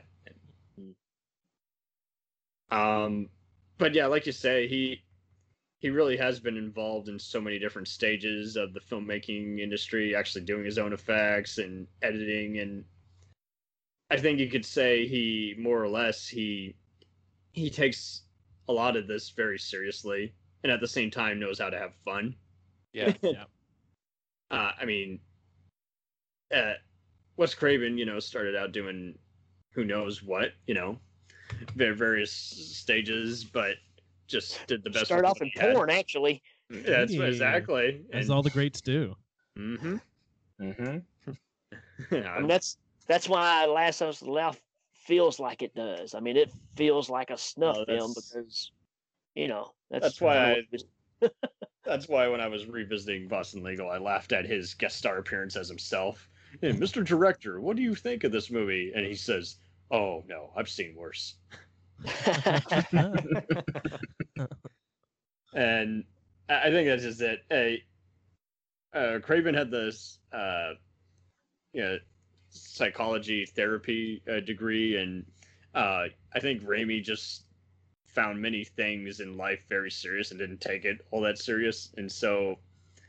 C: But yeah, like you say, he really has been involved in so many different stages of the filmmaking industry, actually doing his own effects and editing, and I think you could say he more or less he takes a lot of this very seriously, and at the same time knows how to have fun.
G: Yeah.
F: Yeah.
C: I mean, Wes Craven, started out doing who knows what, various stages, but just did the best.
E: Start off in porn, actually.
C: Yeah, that's
F: Yeah.
C: exactly.
F: As all the greats do.
C: Mm-hmm.
D: Mm-hmm.
E: I mean, that's why Last House on the Left feels like it does. I mean, it feels like a snuff
C: Oh,
E: film
C: that's-
E: because,
C: That's why
E: kinda what it is.
C: That's why when I was revisiting Boston Legal, I laughed at his guest star appearance as himself. Hey, Mr. Director, what do you think of this movie? And he says, "Oh no, I've seen worse." And I think that's just it. Craven had this, psychology therapy degree, and I think Raimi just found many things in life very serious and didn't take it all that serious, and so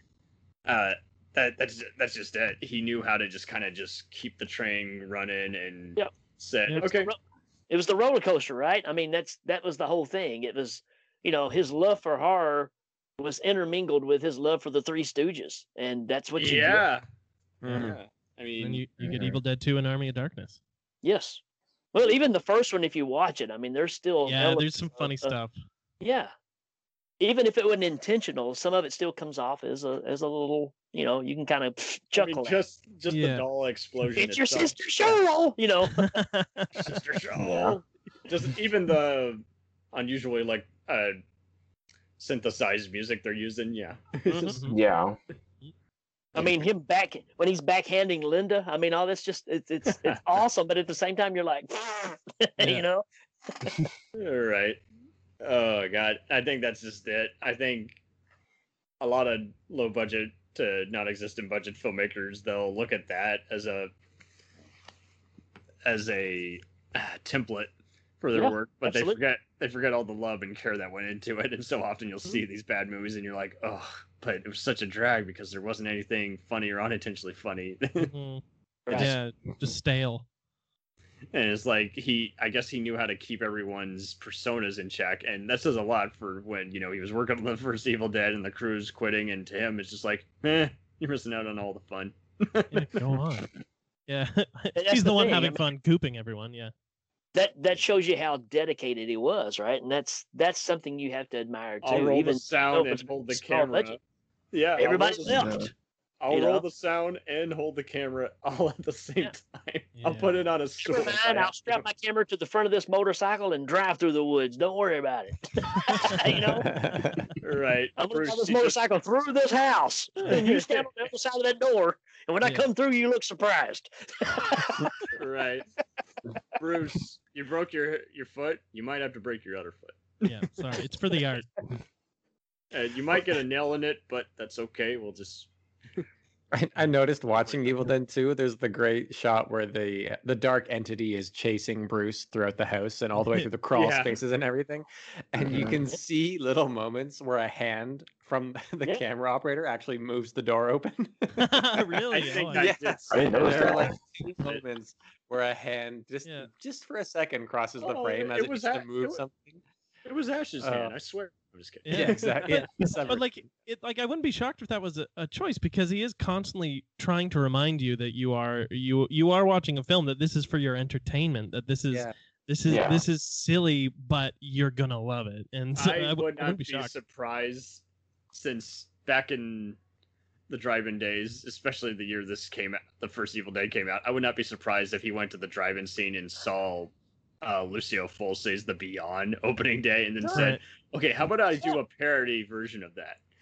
C: that's just it. He knew how to just kind of just keep the train running and
E: Yep.
C: said,
F: Yep.
C: okay,
E: It was the roller coaster, right? I mean, that was the whole thing. It was, his love for horror was intermingled with his love for the Three Stooges, and that's what you get.
C: yeah.
G: Mhm.
C: Yeah. I mean,
F: And you get
D: Mhm.
F: Evil Dead 2 and Army of Darkness.
E: Yes. Well, even the first one, if you watch it, I mean, there's still
F: Yeah,
E: elements
F: there's some funny
E: of-
F: stuff.
E: Yeah. Even if it wasn't intentional, some of it still comes off as a little, you can kind of
C: I mean,
E: chuckle at.
C: just the
F: Yeah.
C: doll explosion.
E: It's your
C: itself.
E: sister Cheryl,
C: Sister Show.
D: Yeah.
C: Just even the unusually synthesized music they're using, yeah. It's just-
F: Mhm.
D: Yeah.
E: I mean, when he's backhanding Linda. I mean, all that's just it's awesome, but at the same time, you're like,
F: Yeah.
C: All right. Oh god, I think that's just it. I think a lot of low budget to non-existent budget filmmakers, they'll look at that as a template for their
E: Yeah,
C: work, but
E: absolutely.
C: they forget all the love and care that went into it, and so often you'll see these bad movies and you're like, oh, but it was such a drag because there wasn't anything funny or unintentionally funny.
F: Mhm.
E: Right.
F: Yeah, just stale.
C: And it's like I guess he knew how to keep everyone's personas in check, and that says a lot for when he was working on the first Evil Dead and the crew's quitting, and to him it's just like, you're missing out on all the fun.
F: Yeah, go on. Yeah,
E: that's
F: he's
E: the
F: the one
E: thing, I
F: having
E: mean-
F: fun cooping everyone. Yeah,
E: that shows you how dedicated he was, right? And that's something you have to admire too.
C: I'll roll
E: even
C: the sound
E: though
C: and
E: it's
C: hold the
E: small
C: camera.
E: budget.
C: Yeah,
E: Everybody
C: I'll roll,
E: left.
C: I'll
E: you
C: roll
E: know?
C: the sound and hold the camera all at the same
E: Yeah.
C: time. I'll
F: Yeah.
C: put it on a
E: Never
C: swivel.
E: mind, I'll strap my camera to the front of this motorcycle and drive through the woods. Don't worry about it.
C: Right.
E: I'm gonna
C: Bruce,
E: drive this
C: you just-
E: motorcycle through this house, and you stand on the other side of that door. And when I
F: Yeah.
E: come through, you look surprised.
C: Right. Bruce, you broke your foot. You might have to break your other foot.
F: yeah. Sorry, it's for the art.
C: You might get a nail in it, but that's okay. We'll just.
G: I noticed watching Evil Dead 2, there's the great shot where the dark entity is chasing Bruce throughout the house and all the way through the crawl
C: Yeah.
G: spaces and everything. And you can see little moments where a hand from the
E: Yeah.
G: camera operator actually moves the door open.
F: Really?
C: I think
F: Oh,
C: I
G: Yeah.
C: did.
D: I didn't notice
G: There are
D: that.
G: like two moments where a hand
F: Yeah.
G: just for a second crosses the
C: Oh,
G: frame
C: it
G: as it
C: was
G: needs
C: that-
G: to move
C: it was-
G: something.
C: It was Ash's hand. I swear. I'm just kidding.
F: Yeah.
G: Yeah, exactly. Yeah,
F: But like I wouldn't be shocked if that was a choice because he is constantly trying to remind you that you are watching a film, that this is for your entertainment, that this is
G: Yeah.
D: Yeah.
F: this is silly, but you're gonna love it. And so
C: I would
F: wouldn't
C: not
F: be
C: be
F: shocked.
C: surprised, since back in the drive-in days, especially the year this came out, the first Evil Dead came out, I would not be surprised if he went to the drive-in scene and saw Lucio Fulci's The Beyond opening day and then said,
F: Right.
C: okay, how about I do a parody version of that?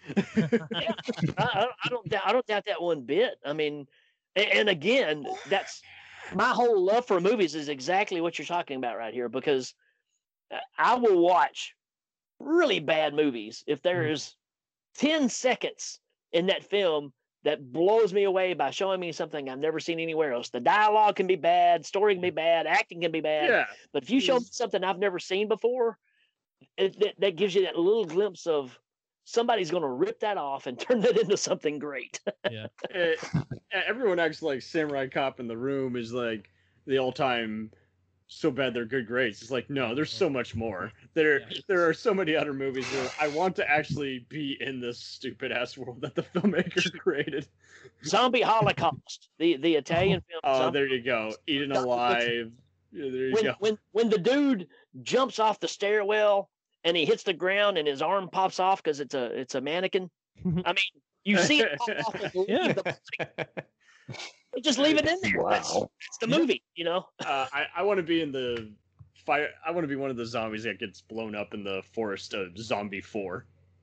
E: Yeah, I don't doubt that one bit. I mean, and again, that's my whole love for movies is exactly what you're talking about right here, because I will watch really bad movies if there is 10 seconds in that film that blows me away by showing me something I've never seen anywhere else. The dialogue can be bad, story can be bad, acting can be bad.
C: Yeah.
E: But if you show me something I've never seen before, that gives you that little glimpse of somebody's going to rip that off and turn that into something great.
F: Yeah.
C: Everyone acts like Samurai Cop in the Room is like the all-time so bad they're good grades. It's like, no, there's so much more. There are so many other movies where I want to actually be in this stupid ass world that the filmmaker created.
E: Zombie Holocaust, the Italian film.
C: Oh, there you go. Eaten Alive. Yeah, there you go.
E: When the dude jumps off the stairwell and he hits the ground and his arm pops off because it's a mannequin. I mean, you see it pop off and leave the body. Just leave it in there.
D: Wow.
E: That's the movie, you know.
C: I want to be in the fire. I want to be one of the zombies that gets blown up in the forest of Zombie 4.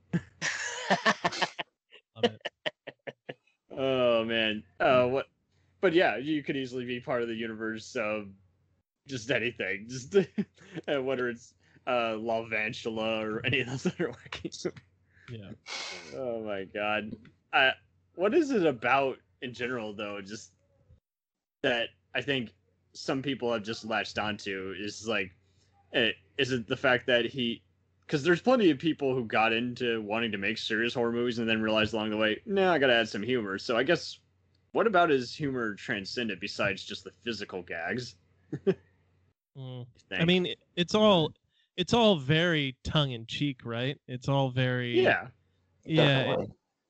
F: Love it.
C: Oh man. What? But yeah, you could easily be part of the universe of just anything. Just whether it's La Vantula or any of those other wacky.
F: Yeah.
C: Oh my god. What is it about in general though? Just that I think some people have just latched onto is like, is it the fact that because there's plenty of people who got into wanting to make serious horror movies and then realized along the way, no, I gotta add some humor. So I guess, what about his humor transcendent besides just the physical gags?
F: I mean, it's all very tongue in cheek, right? It's all very
C: yeah.
D: Definitely.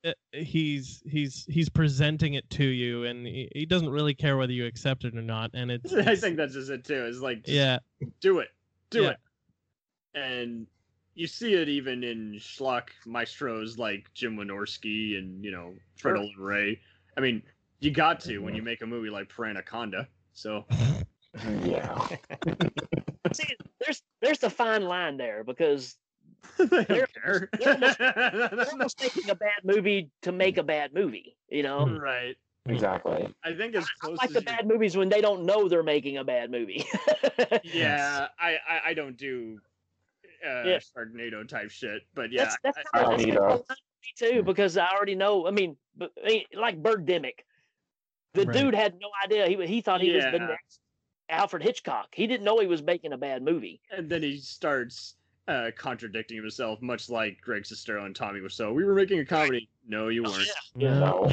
F: He's presenting it to you, and he doesn't really care whether you accept it or not. And
C: I think that's just it too. It's like, just do it, it, and you see it even in schlock maestros like Jim Wynorski and Fred Olen Ray. I mean, you got to when you make a movie like Piranaconda. So
D: Yeah.
E: See, there's the fine line there, because
C: they
E: they're
C: don't care.
E: almost making a bad movie to make a bad movie, you know.
C: Right.
D: Exactly.
C: I think as
E: I
C: close
E: like
C: as
E: the
C: you-
E: bad movies when they don't know they're making a bad movie.
C: Yeah, I don't do
E: Yeah.
C: Sharknado type shit, but yeah,
E: that's
D: I
E: kind of
D: don't
E: that's
D: either.
E: kind of me too, because I already know. I mean, like Birdemic, the
F: Right.
E: dude had no idea. He thought he was the
C: Yeah.
E: next Alfred Hitchcock. He didn't know he was making a bad movie.
C: and then he starts contradicting himself, much like Greg Sestero and Tommy Wiseau. We were making a comedy. No, you weren't.
D: No.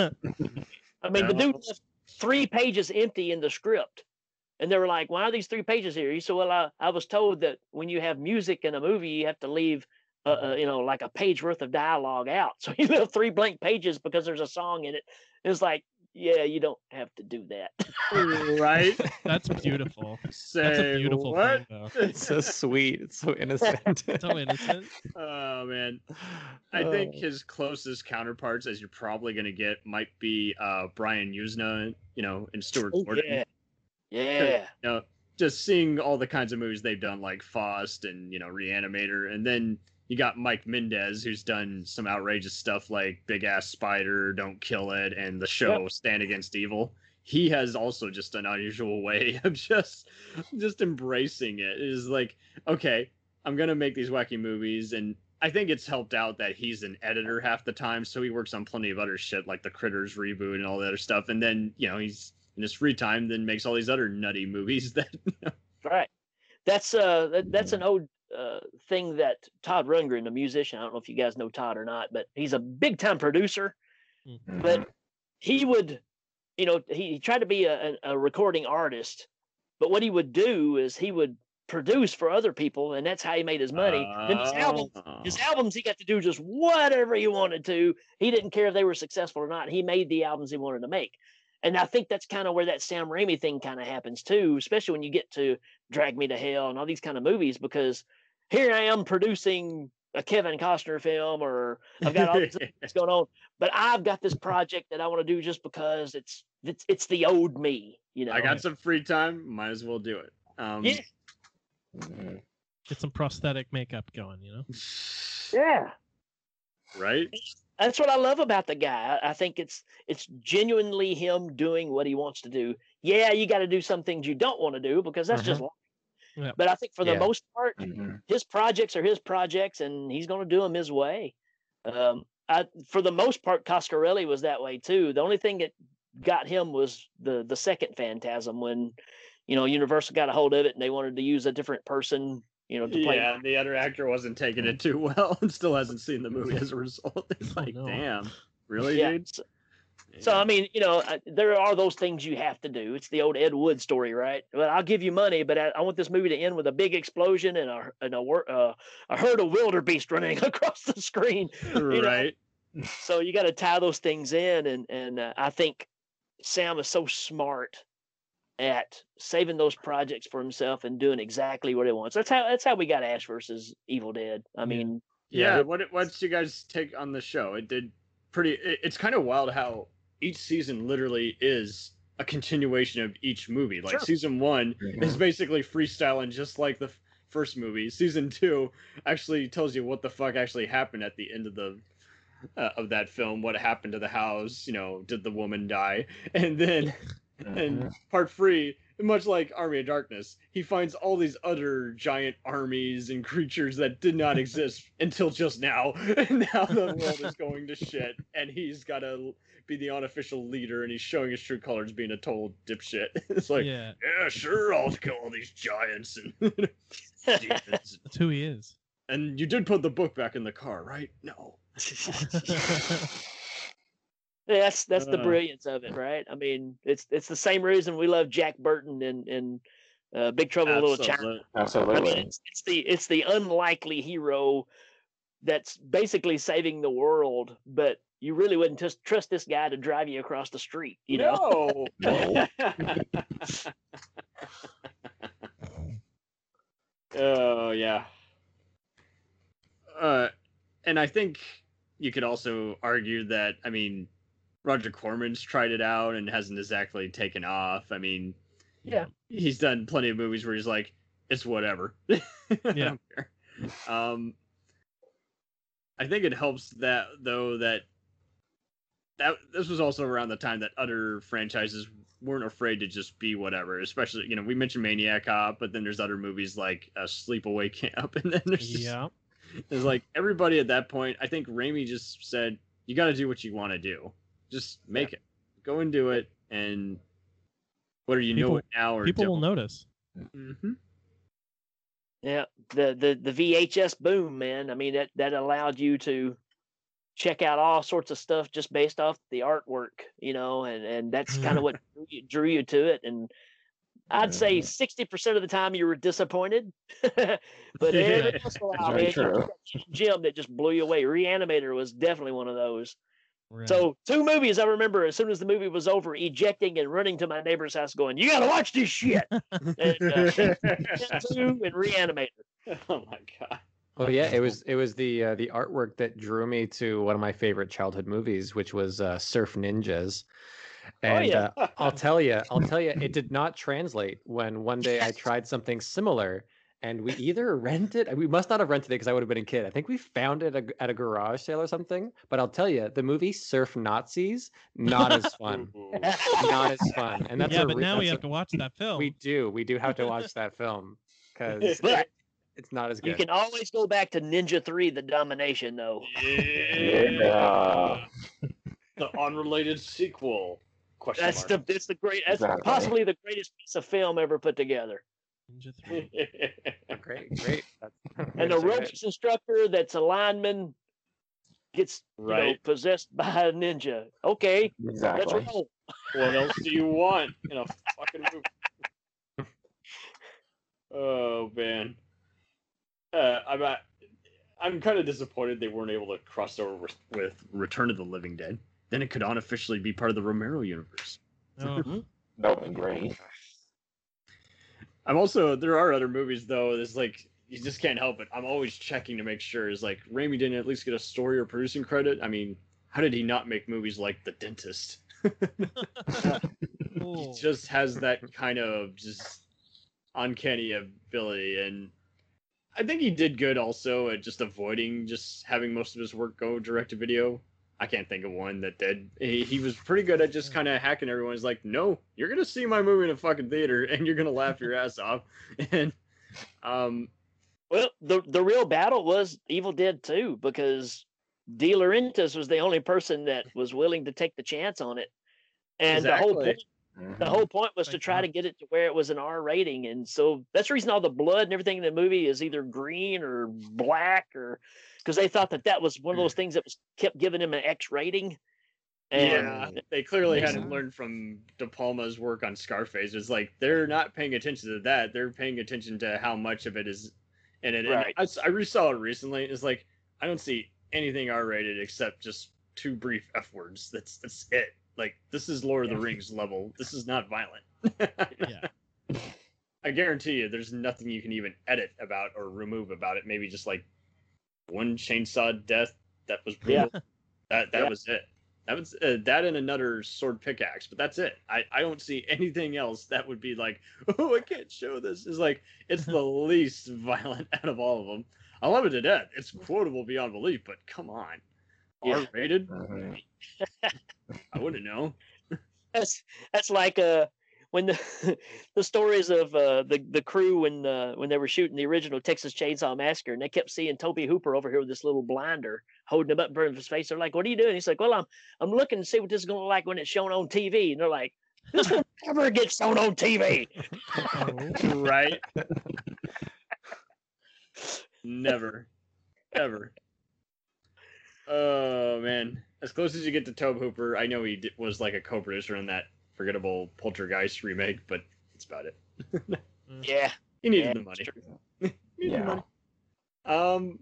E: I mean, the
C: No.
E: dude left 3 pages empty in the script. And they were like, why are these 3 pages here? He said, well, I was told that when you have music in a movie, you have to leave, like a page worth of dialogue out. So he left 3 blank pages because there's a song in it. It's like, yeah, you don't have to do that.
C: Right?
F: That's beautiful.
C: Say
F: That's a beautiful
C: what?
F: thing, though.
G: It's so sweet. It's so innocent.
F: So innocent.
C: Oh man, I think his closest counterparts, as you're probably gonna get, might be Brian Usna, and Stuart
E: Oh,
C: Gordon.
E: yeah.
C: Just seeing all the kinds of movies they've done, like Faust and Reanimator, and then you got Mike Mendez, who's done some outrageous stuff like Big Ass Spider, Don't Kill It, and the show Stand Against Evil. He has also just an unusual way of just embracing it. It is like, okay, I'm gonna make these wacky movies, and I think it's helped out that he's an editor half the time, so he works on plenty of other shit like the Critters reboot and all that other stuff, and then he's in his free time then makes all these other nutty movies that
E: Right. That's an old thing that Todd Rundgren, a musician, I don't know if you guys know Todd or not, but he's a big time producer. But he would, he tried to be a recording artist, but what he would do is he would produce for other people, and that's how he made his money. Then his albums, he got to do just whatever he wanted to. He didn't care if they were successful or not. He made the albums he wanted to make. And I think that's kind of where that Sam Raimi thing kind of happens too, especially when you get to Drag Me to Hell and all these kind of movies, because here I am producing a Kevin Costner film, or I've got all this things going on, but I've got this project that I want to do just because it's the old me,
C: I got some free time, might as well do it.
E: Yeah.
F: Get some prosthetic makeup going,
E: Yeah.
C: Right?
E: That's what I love about the guy. I think it's genuinely him doing what he wants to do. Yeah, you got to do some things you don't want to do because that's just life.
F: Yeah.
E: But I think for the
G: Yeah.
E: most part,
D: Mhm.
E: his projects are his projects, and he's going to do them his way. For the most part, Coscarelli was that way too. The only thing that got him was the second Phantasm when, Universal got a hold of it and they wanted to use a different person, to play.
C: Yeah, and the other actor wasn't taking it too well and still hasn't seen the movie as a result. It's
F: Oh,
C: like,
F: no.
C: damn. Really,
E: Yeah.
C: dude?
E: So
C: Yeah.
E: I mean, there are those things you have to do. It's the old Ed Wood story, right? Well, I'll give you money, but I want this movie to end with a big explosion and a herd of wildebeest running across the screen.
C: Right.
E: So you got to tie those things in, and I think Sam is so smart at saving those projects for himself and doing exactly what he wants. That's how we got Ash versus Evil Dead. I
F: Yeah.
E: mean,
C: Yeah, what's you guys take on the show? It did it's kind of wild how each season literally is a continuation of each movie. Like
E: Sure.
C: season 1 is
D: Mhm.
C: basically freestyling just like the first movie. Season 2 actually tells you what the fuck actually happened at the end of that film, what happened to the house, did the woman die? And then and
D: Mhm.
C: part 3, much like Army of Darkness, he finds all these other giant armies and creatures that did not exist until just now. And now the world is going to shit, and he's got to be the unofficial leader, and he's showing his true colors being a total dipshit. It's like,
F: Yeah,
C: yeah, sure, I'll kill all these giants and demons.
F: that's who he is.
C: And you did put the book back in the car, right? No.
E: that's the
C: Uh.
E: brilliance of it, right? I mean, it's the same reason we love Jack Burton in Big Trouble in Little China.
C: Absolutely.
E: I mean,
D: Absolutely.
E: it's the unlikely hero that's basically saving the world, but you really wouldn't just trust this guy to drive you across the street,
C: No.
D: No.
C: Oh yeah. And I think you could also argue that Roger Corman's tried it out and hasn't exactly taken off.
E: Yeah.
C: He's done plenty of movies where he's like, it's whatever. I don't care. I think it helps that though that this was also around the time that other franchises weren't afraid to just be whatever. Especially, we mentioned Maniac Cop, but then there's other movies like Sleepaway Camp, and then there's just,
F: Yeah.
C: there's like everybody at that point. I think Raimi just said, "You got to do what you want to do. Just make it. Go and do it, and whether you know
F: People-
C: it now or
F: People will
C: don't."
F: notice.
C: Mm-hmm.
E: Yeah, the VHS boom, man. I mean, that allowed you to check out all sorts of stuff just based off the artwork, and that's kind of what drew you to it. And I'd say
D: Yeah.
E: 60% of the time you were disappointed, but every once in a while,
D: Very
E: man, you
D: true.
E: got that gem that just blew you away. Reanimator was definitely one of those.
F: Right.
E: So 2 movies I remember as soon as the movie was over, ejecting and running to my neighbor's house, going, "You got to watch this shit." And, 2 and Reanimator.
C: Oh my god.
G: Well, yeah, it was the artwork that drew me to one of my favorite childhood movies, which was Surf Ninjas. And
E: yeah.
G: I'll tell you, it did not translate when one day I tried something similar, and we either rented, we must not have rented it because I would have been a kid. I think we found it at a garage sale or something. But I'll tell you, the movie Surf Nazis, not as fun, not as fun. And that's
F: yeah,
G: a
F: but
G: re-
F: now we
G: that's
F: have to watch that film.
G: we do have to watch that film because
E: But
G: it's not as
E: you
G: good.
E: can always go back to Ninja 3, The Domination, though.
D: Yeah.
C: The unrelated sequel. Question
E: That's
C: mark.
E: it's the great. That's
D: Exactly.
E: possibly the greatest piece of film ever put together.
F: Ninja 3.
G: Great. That's,
E: And a ropes instructor that's a lineman gets
C: Right.
E: possessed by a ninja. Okay, let's
D: Exactly.
E: roll.
C: What else do you want in a fucking movie? Oh man. I'm kind of disappointed they weren't able to cross over with Return of the Living Dead. Then it could unofficially be part of the Romero universe.
F: Oh,
D: That would be great.
C: There are other movies though. There's like you just can't help it. I'm always checking to make sure. Is like Raimi didn't at least get a story or producing credit. I mean, how did he not make movies like The Dentist?
F: cool.
C: He just has that kind of just uncanny ability, and I think he did good also at just avoiding just having most of his work go direct to video. I can't think of one that did. He was pretty good at just kind of hacking everyone. He's like, no, you're gonna see my movie in a fucking theater and you're gonna laugh your ass off. And
E: Well, the real battle was Evil Dead 2 because De Laurentiis was the only person that was willing to take the chance on it, and
C: Exactly.
E: the whole point was to try to get it to where it was an R rating, and so that's the reason all the blood and everything in the movie is either green or black, or because they thought that was one of those things that was kept giving him an X rating. And
C: yeah, they clearly
F: Makes
C: hadn't
F: sense.
C: learned from De Palma's work on Scarface. It's like they're not paying attention to that. They're paying attention to how much of it is in it.
E: Right.
C: And I resaw it recently. It's like I don't see anything R-rated except just 2 brief F words. That's it. Like this is Lord of the Rings level. This is not violent.
F: Yeah.
C: I guarantee you, there's nothing you can even edit about or remove about it. Maybe just like one chainsaw death that was brutal. That
E: Yeah.
C: was it. That was that and another sword pickaxe, but that's it. I don't see anything else that would be like, oh, I can't show this. It's like it's the least violent out of all of them. I love it to death. It's quotable beyond belief, but come on,
E: Yeah.
C: R-rated?
D: Mhm.
C: I wouldn't know.
E: that's like when the the stories of the crew when they were shooting the original Texas Chainsaw Massacre, and they kept seeing Toby Hooper over here with this little blinder holding him up in front of his face. They're like, "What are you doing?" He's like, "Well, I'm looking to see what this is going to look like when it's shown on TV." And they're like, "This will never get shown on TV."
C: Right? Never. Ever. Oh, man. As close as you get to Tobe Hooper, I know he was like a co-producer in that forgettable Poltergeist remake, but that's about it.
E: Yeah,
C: He needed
E: Yeah,
C: the money.
E: it's
C: He needed the
D: Yeah.
C: money.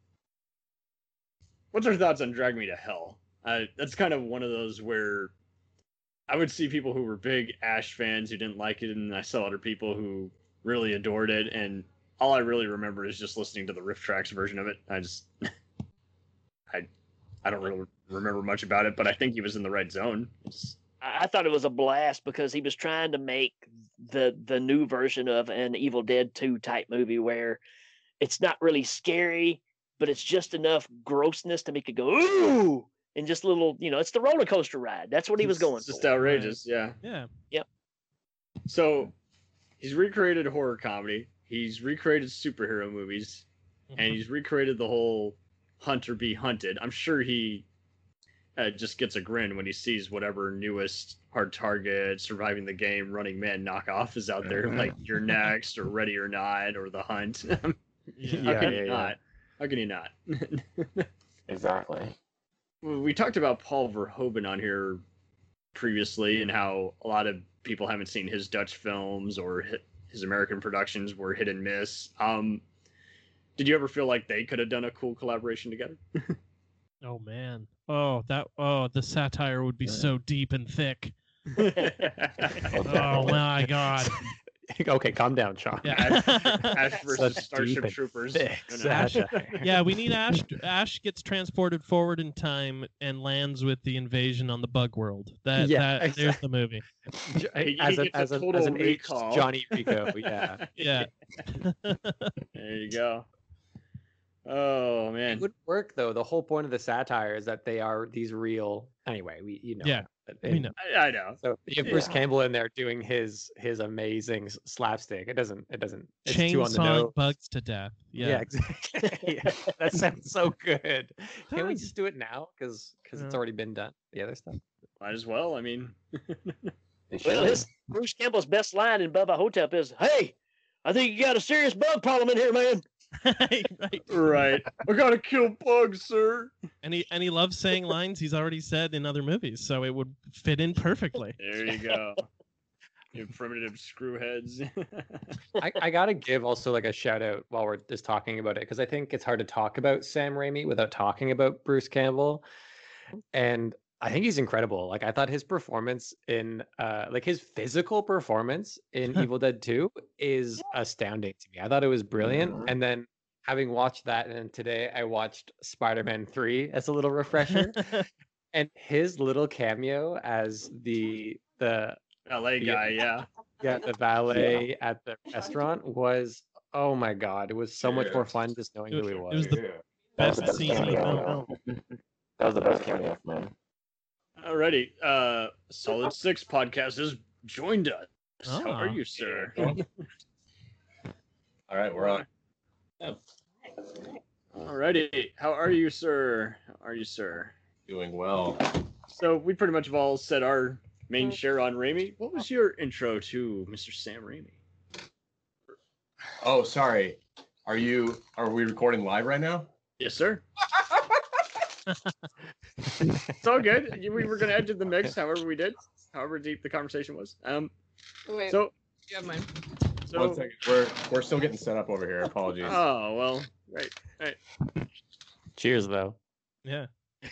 C: What's our thoughts on Drag Me to Hell? That's kind of one of those where I would see people who were big Ash fans who didn't like it, and I saw other people who really adored it, and all I really remember is just listening to the Riff Tracks version of it. I don't really remember much about it, but I think he was in the right zone.
E: I thought it was a blast because he was trying to make the new version of an Evil Dead 2 type movie where it's not really scary, but it's just enough grossness to make it go ooh, and just little, it's the roller coaster ride. That's what he was going
C: It's just
E: for.
C: outrageous, yeah.
F: Yeah.
C: So he's recreated horror comedy. He's recreated superhero movies, and he's recreated the whole hunt or be hunted. I'm sure he just gets a grin when he sees whatever newest Hard Target, Surviving the Game, Running Man knockoff is out there, like You're Next or Ready or Not or The Hunt. How can you not? How can you not?
D: Exactly.
C: We talked about Paul Verhoeven on here previously and how a lot of people haven't seen his Dutch films or his American productions were hit and miss. Did you ever feel like they could have done a cool collaboration together?
F: Oh man. The satire would be so deep and thick. Oh my god.
G: Okay, calm down, Sean.
F: Yeah.
C: Ash versus
G: Such
C: Starship
G: deep and
C: Troopers.
G: thick
C: You know?
G: satire.
F: Yeah, we need Ash. Ash gets transported forward in time and lands with the invasion on the Bug World. There's the movie.
C: He
G: as
C: gets a
G: an
C: total
G: aged
C: recall.
G: Johnny Rico, yeah.
F: Yeah.
C: There you go. Oh man.
G: It would work though. The whole point of the satire is that they are these real. Anyway,
F: Yeah, we know.
C: I know.
G: So you have Bruce Campbell in there doing his amazing slapstick. It doesn't. It's too on the
F: Chainsawing
G: nose.
F: bugs to death. Yeah.
G: Exactly. Yeah, that sounds so good. Can we
F: does.
G: just do it now? Because it's already been done. The other stuff.
C: Might as well. I mean,
D: They
E: Well,
D: should.
E: Bruce Campbell's best line in Bubba Hotep is, "Hey, I think you got a serious bug problem in here, man."
F: Right.
C: right. I gotta kill bugs, sir.
F: And he loves saying lines he's already said in other movies, so it would fit in perfectly.
C: There you go. You primitive screwheads.
G: I gotta give also like a shout out while we're just talking about it because I think it's hard to talk about Sam Raimi without talking about Bruce Campbell, and I think he's incredible. Like I thought his performance in like his physical performance in Evil Dead 2 is astounding to me. I thought it was brilliant. And then having watched that and today I watched Spider-Man 3 as a little refresher. And his little cameo as the
C: LA guy, yeah.
G: the valet at the restaurant was Oh my god, it was so much more fun just knowing who he
F: It
G: was.
F: was the
D: That was the
F: best
D: best
F: scene in the
D: cameo.
F: film.
D: That was the best cameo, man.
C: Alrighty. Solid Six podcast has joined us. How are
F: Ah.
C: you, sir?
H: All right, we're on.
C: Alrighty. How are you, sir? How are you, sir?
H: Doing well.
C: So we pretty much have all said our main share on Raimi. What was your intro to Mr. Sam Raimi?
H: Oh, sorry. Are we recording live right now?
C: Yes, sir. It's all good. We were going to add to the mix, however we did, however deep the conversation was.
I: Wait,
C: So,
I: you have mine.
C: so.
H: 1 second. We're still getting set up over here. Apologies.
C: Oh well, right.
G: Cheers, though.
F: Yeah.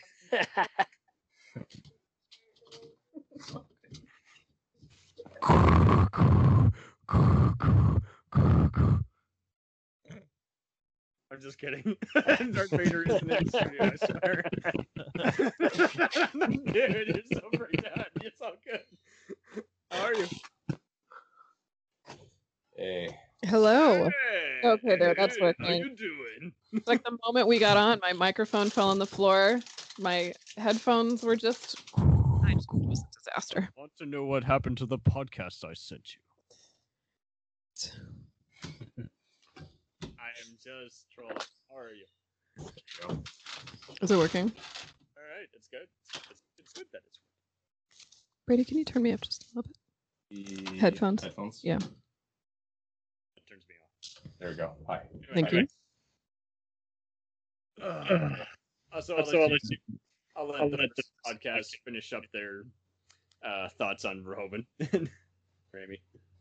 C: I'm just kidding. Darth Vader isn't in the studio, I swear. Dude, you're so freaked out. It's all good. How are you?
H: Hey.
I: Hello.
C: Hey,
I: Okay, there, that's
C: How
I: working.
C: you doing?
I: It's like the moment we got on, my microphone fell on the floor. My headphones were just. It was a disaster.
C: Want to know what happened to the podcast I sent you? I am just trolling. How are you?
I: Is it working?
C: All right, it's good. It's good that it's
I: Brady, can you turn me up just a little bit?
H: The
I: Headphones?
H: Headphones?
I: Yeah.
C: it turns me off.
H: There we go. Hi.
I: Thank you.
C: So I'll let the podcast finish up their thoughts on Verhoeven and Raimi.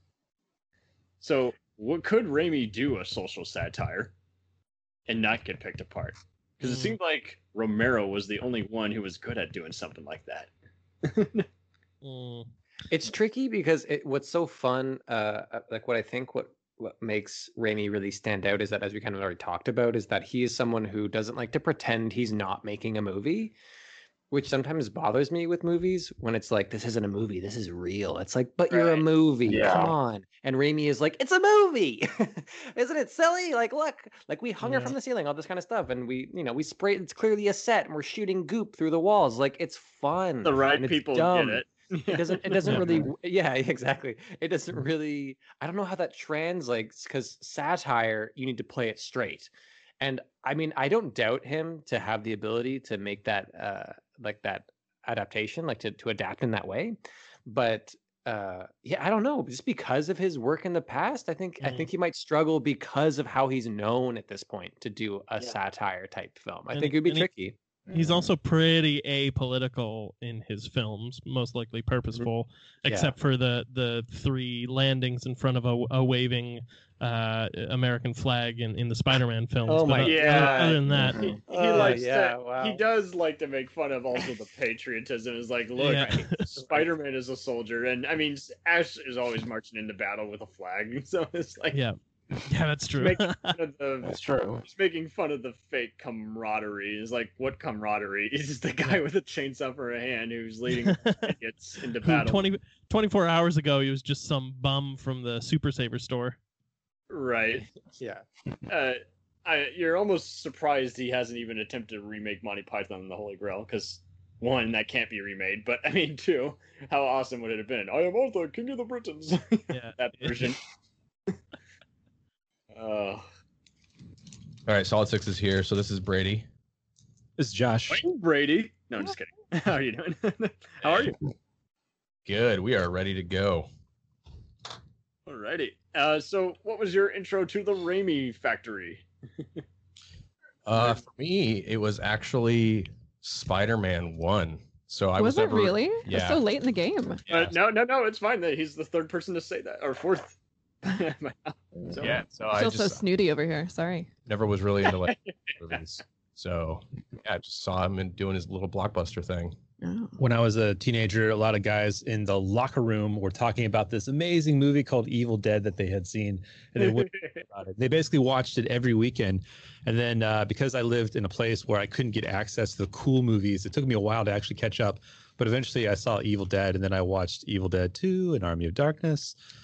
C: So, what could Raimi do a social satire and not get picked apart? Because it seemed like Romero was the only one who was good at doing something like that.
G: It's tricky because what's so fun, like what I think what makes Raimi really stand out is that, as we kind of already talked about, is that he is someone who doesn't like to pretend he's not making a movie, which sometimes bothers me with movies when it's like, this isn't a movie, this is real. It's like, but you're a
C: Right.
G: movie,
D: Yeah.
G: come on. And Raimi is like, it's a movie. Isn't it silly? Like, look, like we hung her
F: Yeah.
G: from the ceiling, all this kind of stuff. And we sprayed, it's clearly a set and we're shooting goop through the walls. Like, it's fun.
C: The right
G: and it's
C: people
G: dumb.
C: get it.
G: It doesn't
F: Yeah.
G: really, yeah, exactly. It doesn't really, I don't know how that translates, because satire, you need to play it straight. And I mean, I don't doubt him to have the ability to make that like that adaptation, like to adapt in that way. But yeah, I don't know, just because of his work in the past, I think he might struggle because of how he's known at this point to do a satire type film. I
F: And
G: think
F: he-
G: it would be
F: and he-
G: tricky.
F: He's also pretty apolitical in his films, most likely purposeful, except for the three landings in front of a waving American flag in the Spider-Man films.
G: Oh
F: But
G: my
F: other than that,
C: He
G: Oh,
C: likes
G: yeah,
C: to.
G: wow.
C: He does like to make fun of also the patriotism. Is like, look,
F: Yeah.
C: Spider-Man is a soldier, and I mean, Ash is always marching into battle with a flag. So it's like,
F: yeah, that's true.
C: making fun of
D: That's true.
C: he's making fun of the fake camaraderie. It's like, what camaraderie? He's the guy with a chainsaw for a hand who's leading idiots into
F: Who
C: battle.
F: 24 hours ago, he was just some bum from the Super Saver store.
C: Right.
G: Yeah.
C: You're almost surprised he hasn't even attempted to remake Monty Python and the Holy Grail, because one, that can't be remade, but I mean, two, how awesome would it have been? I am Arthur, King of the Britons.
F: Yeah,
C: That version.
H: All right, Solid Six is here. So this is Brady.
J: This is Josh.
C: Brady. No, I'm just kidding. How are you doing? How are you?
H: Good. We are ready to go.
C: Alrighty. So what was your intro to the Raimi factory?
H: For me, it was actually Spider-Man 1. So I was
I: Was it
H: never,
I: really?
H: Yeah.
I: It's so late in the game.
H: Yeah.
C: No, it's fine. That he's the third person to say that, or fourth. So,
H: Yeah. So
I: I
H: I
I: feel so
H: just
I: snooty over here. Sorry.
H: never was really into like movies. So yeah, I just saw him and doing his little blockbuster thing.
I: Oh.
J: When I was a teenager, a lot of guys in the locker room were talking about this amazing movie called Evil Dead that they had seen, and they went about it. They basically watched it every weekend, and then because I lived in a place where I couldn't get access to the cool movies, it took me a while to actually catch up. But eventually, I saw Evil Dead, and then I watched Evil Dead 2 and Army of Darkness.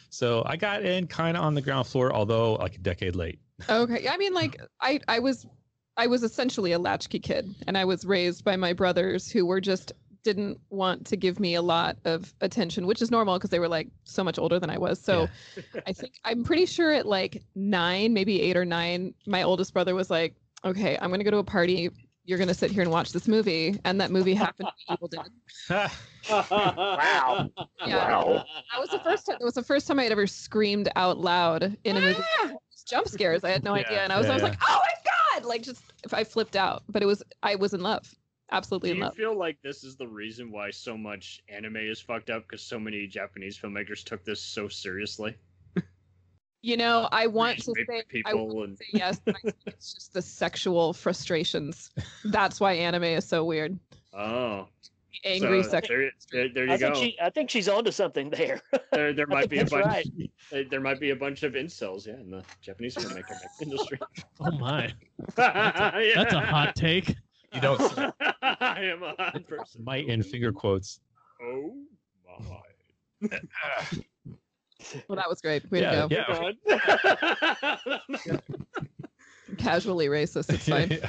J: So I got in kind of on the ground floor, although like a decade late.
I: Okay. I mean, like I was essentially a latchkey kid, and I was raised by my brothers who were just didn't want to give me a lot of attention, which is normal because they were like so much older than I was. So I'm pretty sure at like 9, maybe 8 or 9, my oldest brother was like, okay, I'm going to go to a party. You're going to sit here and watch this movie. And that movie happened to be Evil Dead.
E: Wow.
I: Yeah.
D: Wow.
I: That was the first time. It was the first time I had ever screamed out loud in a movie. Jump scares. I had no idea. And I was like, oh my God, like just if I flipped out, but I was in love. Absolutely
C: Do
I: in
C: you
I: love.
C: feel like this is the reason why so much anime is fucked up? Because so many Japanese filmmakers took this so seriously?
I: You know, I want to
C: Rape
I: say
C: people and
I: say yes, but I think it's just the sexual frustrations. That's why anime is so weird.
C: oh,
I: Angry
C: so
I: sexual.
C: there you go.
E: I think she's onto something there.
C: There
E: I
C: might
E: think
C: be a
E: that's
C: bunch.
E: right.
C: There might be a bunch of incels, in the Japanese filmmaking industry.
F: Oh my,
C: Yeah.
F: that's a hot take.
H: You don't.
C: I am a hot person.
J: Might in finger quotes.
C: Oh my.
I: Well, that was great. Way
J: Yeah,
I: to go.
J: yeah.
I: Casually racist. It's fine.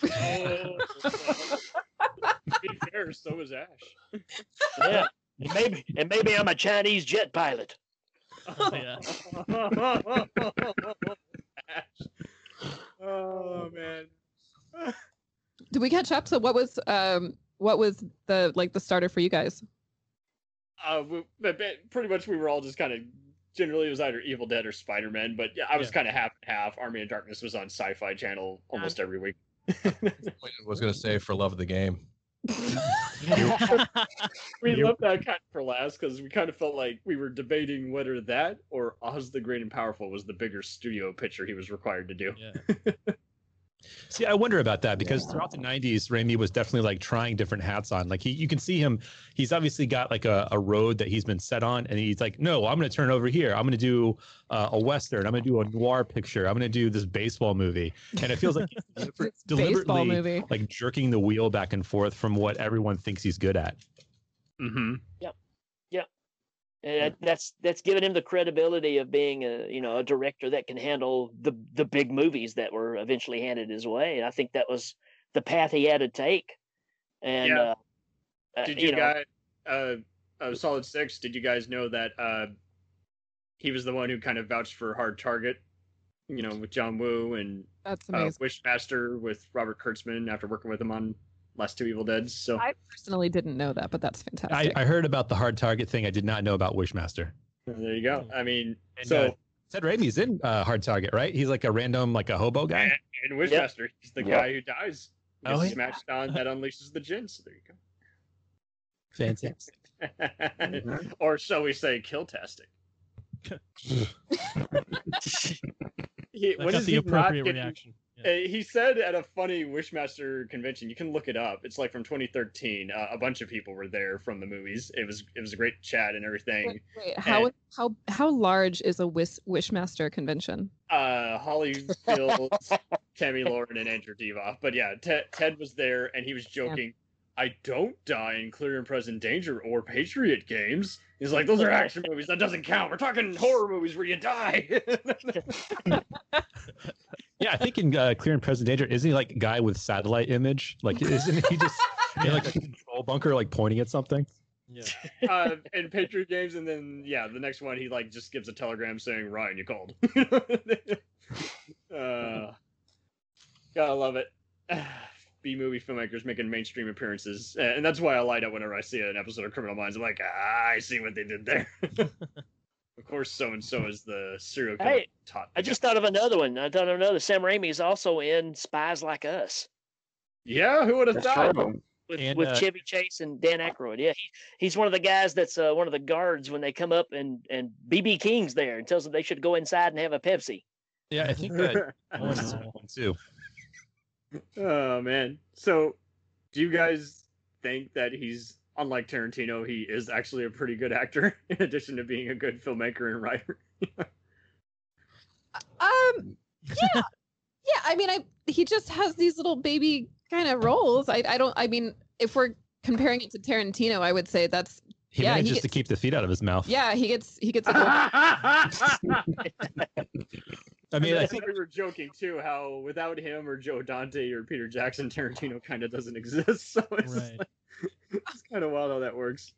C: To be fair, so is Ash.
E: Yeah. And maybe I'm a Chinese jet pilot.
F: Yeah.
C: Ash. Oh man.
I: Did we catch up? So what was the starter for you guys?
C: Pretty much we were all just kind of generally it was either Evil Dead or Spider-Man, but yeah, I was kind of half and half. Army of Darkness was on Sci-Fi Channel almost every week.
H: I was going to say for love of the game.
C: We left that kind of for last because we kind of felt like we were debating whether that or Oz the Great and Powerful was the bigger studio picture he was required to do.
F: Yeah.
J: See, I wonder about that because throughout the 90s, Raimi was definitely like trying different hats on. Like you can see him, he's obviously got like a road that he's been set on. And he's like, no, I'm going to turn over here. I'm going to do a Western. I'm going to do a noir picture. I'm going to do this baseball movie. And it feels like he's
I: Baseball
J: deliberately
I: movie.
J: like jerking the wheel back and forth from what everyone thinks he's good at.
C: Mm-hmm.
E: And that's given him the credibility of being a director that can handle the big movies that were eventually handed his way. And I think that was the path he had to take. And
C: Did you guys, Solid Six? Did you guys know that he was the one who kind of vouched for Hard Target? With John Woo and
I: That's amazing.
C: Wishmaster with Robert Kurtzman after working with him on last two Evil Deads. So
I: I personally didn't know that, but that's fantastic.
J: I heard about the hard target thing. I did not know about Wishmaster.
C: there you go. I mean,
J: And,
C: so
J: Ted Raimi's in Hard Target, right? He's like a random, like a hobo guy.
C: and Wishmaster, he's the guy who dies.
J: Oh,
C: Gets
J: yeah.
C: smashed on that unleashes the djinn. So there you
J: Fantastic.
C: go. Or shall we say, kill-tastic?
F: I got the appropriate reaction. Yeah.
C: He said at a funny Wishmaster convention, you can look it up. It's like from 2013. A bunch of people were there from the movies. It was a great chat and everything.
I: Wait, how large is a Wishmaster convention?
C: Holly Fields, Tammy Lauren, and Andrew Divoff. But yeah, Ted was there and he was joking. I don't die in Clear and Present Danger or Patriot Games. He's like, those are action movies. That doesn't count. We're talking horror movies where you die.
J: Yeah, I think in Clear and Present Danger, isn't he like a guy with satellite image? Like, isn't he just in like a control bunker, like pointing at something?
F: Yeah.
C: And Patriot Games, and then the next one he like just gives a telegram saying, Ryan, you called. Gotta love it. B-movie filmmakers making mainstream appearances, and that's why I light up whenever I see an episode of Criminal Minds. I'm like, I see what they did there. Of course, so and so is the serial killer.
E: Hey, I just thought of another one. I thought of another. Sam Raimi is also in Spies Like Us.
C: Yeah, who would have thought?
E: With Chevy Chase and Dan Aykroyd. Yeah, he's one of the guys that's one of the guards when they come up and BB King's there and tells them they should go inside and have a Pepsi.
J: Yeah, I think that was one too.
C: Oh man! So, do you guys think that he's unlike Tarantino? He is actually a pretty good actor, in addition to being a good filmmaker and writer.
I: Yeah. I mean, he just has these little baby kind of roles. I mean, if we're comparing it to Tarantino, I would say that's
J: He
I: Yeah,
J: manages to keep the feet out of his mouth.
I: Yeah, he gets a gold.
J: I mean, I
C: I
J: think
C: think we were joking too how without him or Joe Dante or Peter Jackson, Tarantino kind of doesn't exist. So it's,
F: Right.
C: it's kind of wild how that works.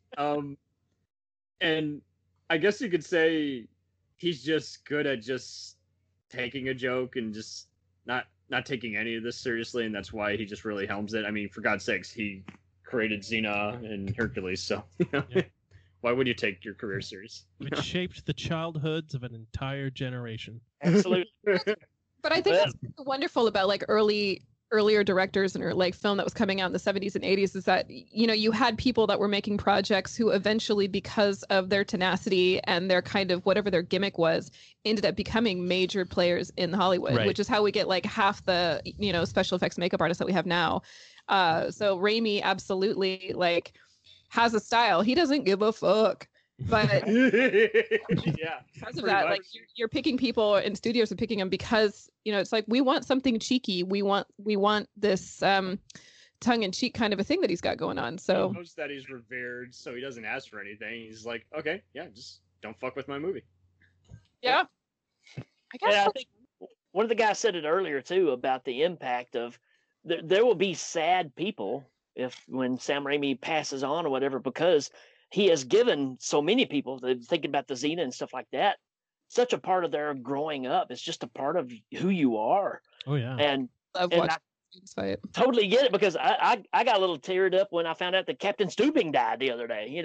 C: And I guess you could say he's just good at just taking a joke and just not taking any of this seriously, and that's why he just really helms it. I mean, for God's sakes, he created Xena and Hercules, so
F: Yeah.
C: why would you take your career serious?
F: Which shaped the childhoods of an entire generation.
E: Absolutely.
I: But I think
E: Well-
I: what's wonderful about like earlier directors and like film that was coming out in the 70s and 80s is that you had people that were making projects who eventually, because of their tenacity and their kind of whatever their gimmick was, ended up becoming major players in Hollywood,
J: Right.
I: which is how we get like half the special effects makeup artists that we have now. So Raimi absolutely like has a style. He doesn't give a fuck. But
C: Yeah.
I: because of
C: pretty
I: that,
C: much.
I: like you're picking people and studios are picking them because it's like we want something cheeky. We want this tongue-in-cheek kind of a thing that he's got going on. So
C: He knows that he's revered, so he doesn't ask for anything. He's like, okay, yeah, just don't fuck with my movie.
I: yeah, I guess.
E: Yeah, I think one of the guys said it earlier too about the impact of there will be sad people when Sam Raimi passes on or whatever, because he has given so many people thinking about the Xena and stuff like that such a part of their growing up. It's just a part of who you are,
F: Oh yeah.
E: and
I: Love
E: and
I: watching students fight.
E: totally get it, because I got a little teared up when I found out that Captain Stooping died the other day.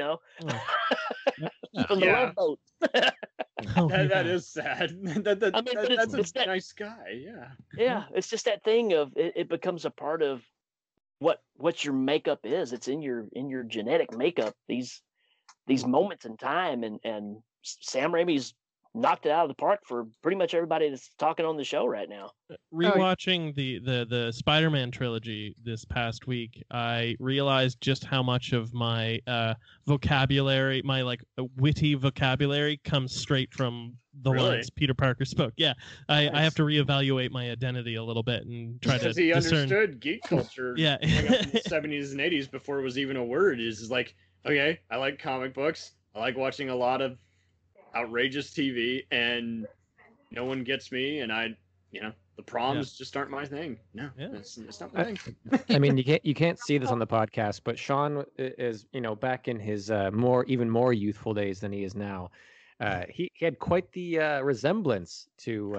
E: From the
C: Yeah.
E: Love Boat.
F: Oh,
C: That
F: yeah.
C: is sad.
E: I mean, but
C: That's
E: it's
C: a
E: that-
C: nice guy, yeah.
E: Yeah, it's just that thing of it becomes a part of what your makeup is. It's in your genetic makeup. These moments in time, and Sam Raimi's knocked it out of the park for pretty much everybody that's talking on the show right now.
F: Rewatching the Spider-Man trilogy this past week, I realized just how much of my vocabulary, my like witty vocabulary, comes straight from the
C: Really?
F: lines Peter Parker spoke. Yeah, I
C: Nice.
F: have to reevaluate my identity a little bit and try to
C: Because he
F: discern.
C: understood geek culture
F: Yeah.
C: growing up in the 70s and 80s before it was even a word. Is like, okay, I like comic books. I like watching a lot of outrageous TV, and no one gets me, and the proms just aren't my thing. No,
F: Yeah.
C: it's not my thing.
G: I mean, you can't see this on the podcast, but Sean is back in his even more youthful days than he is now. He had quite the resemblance to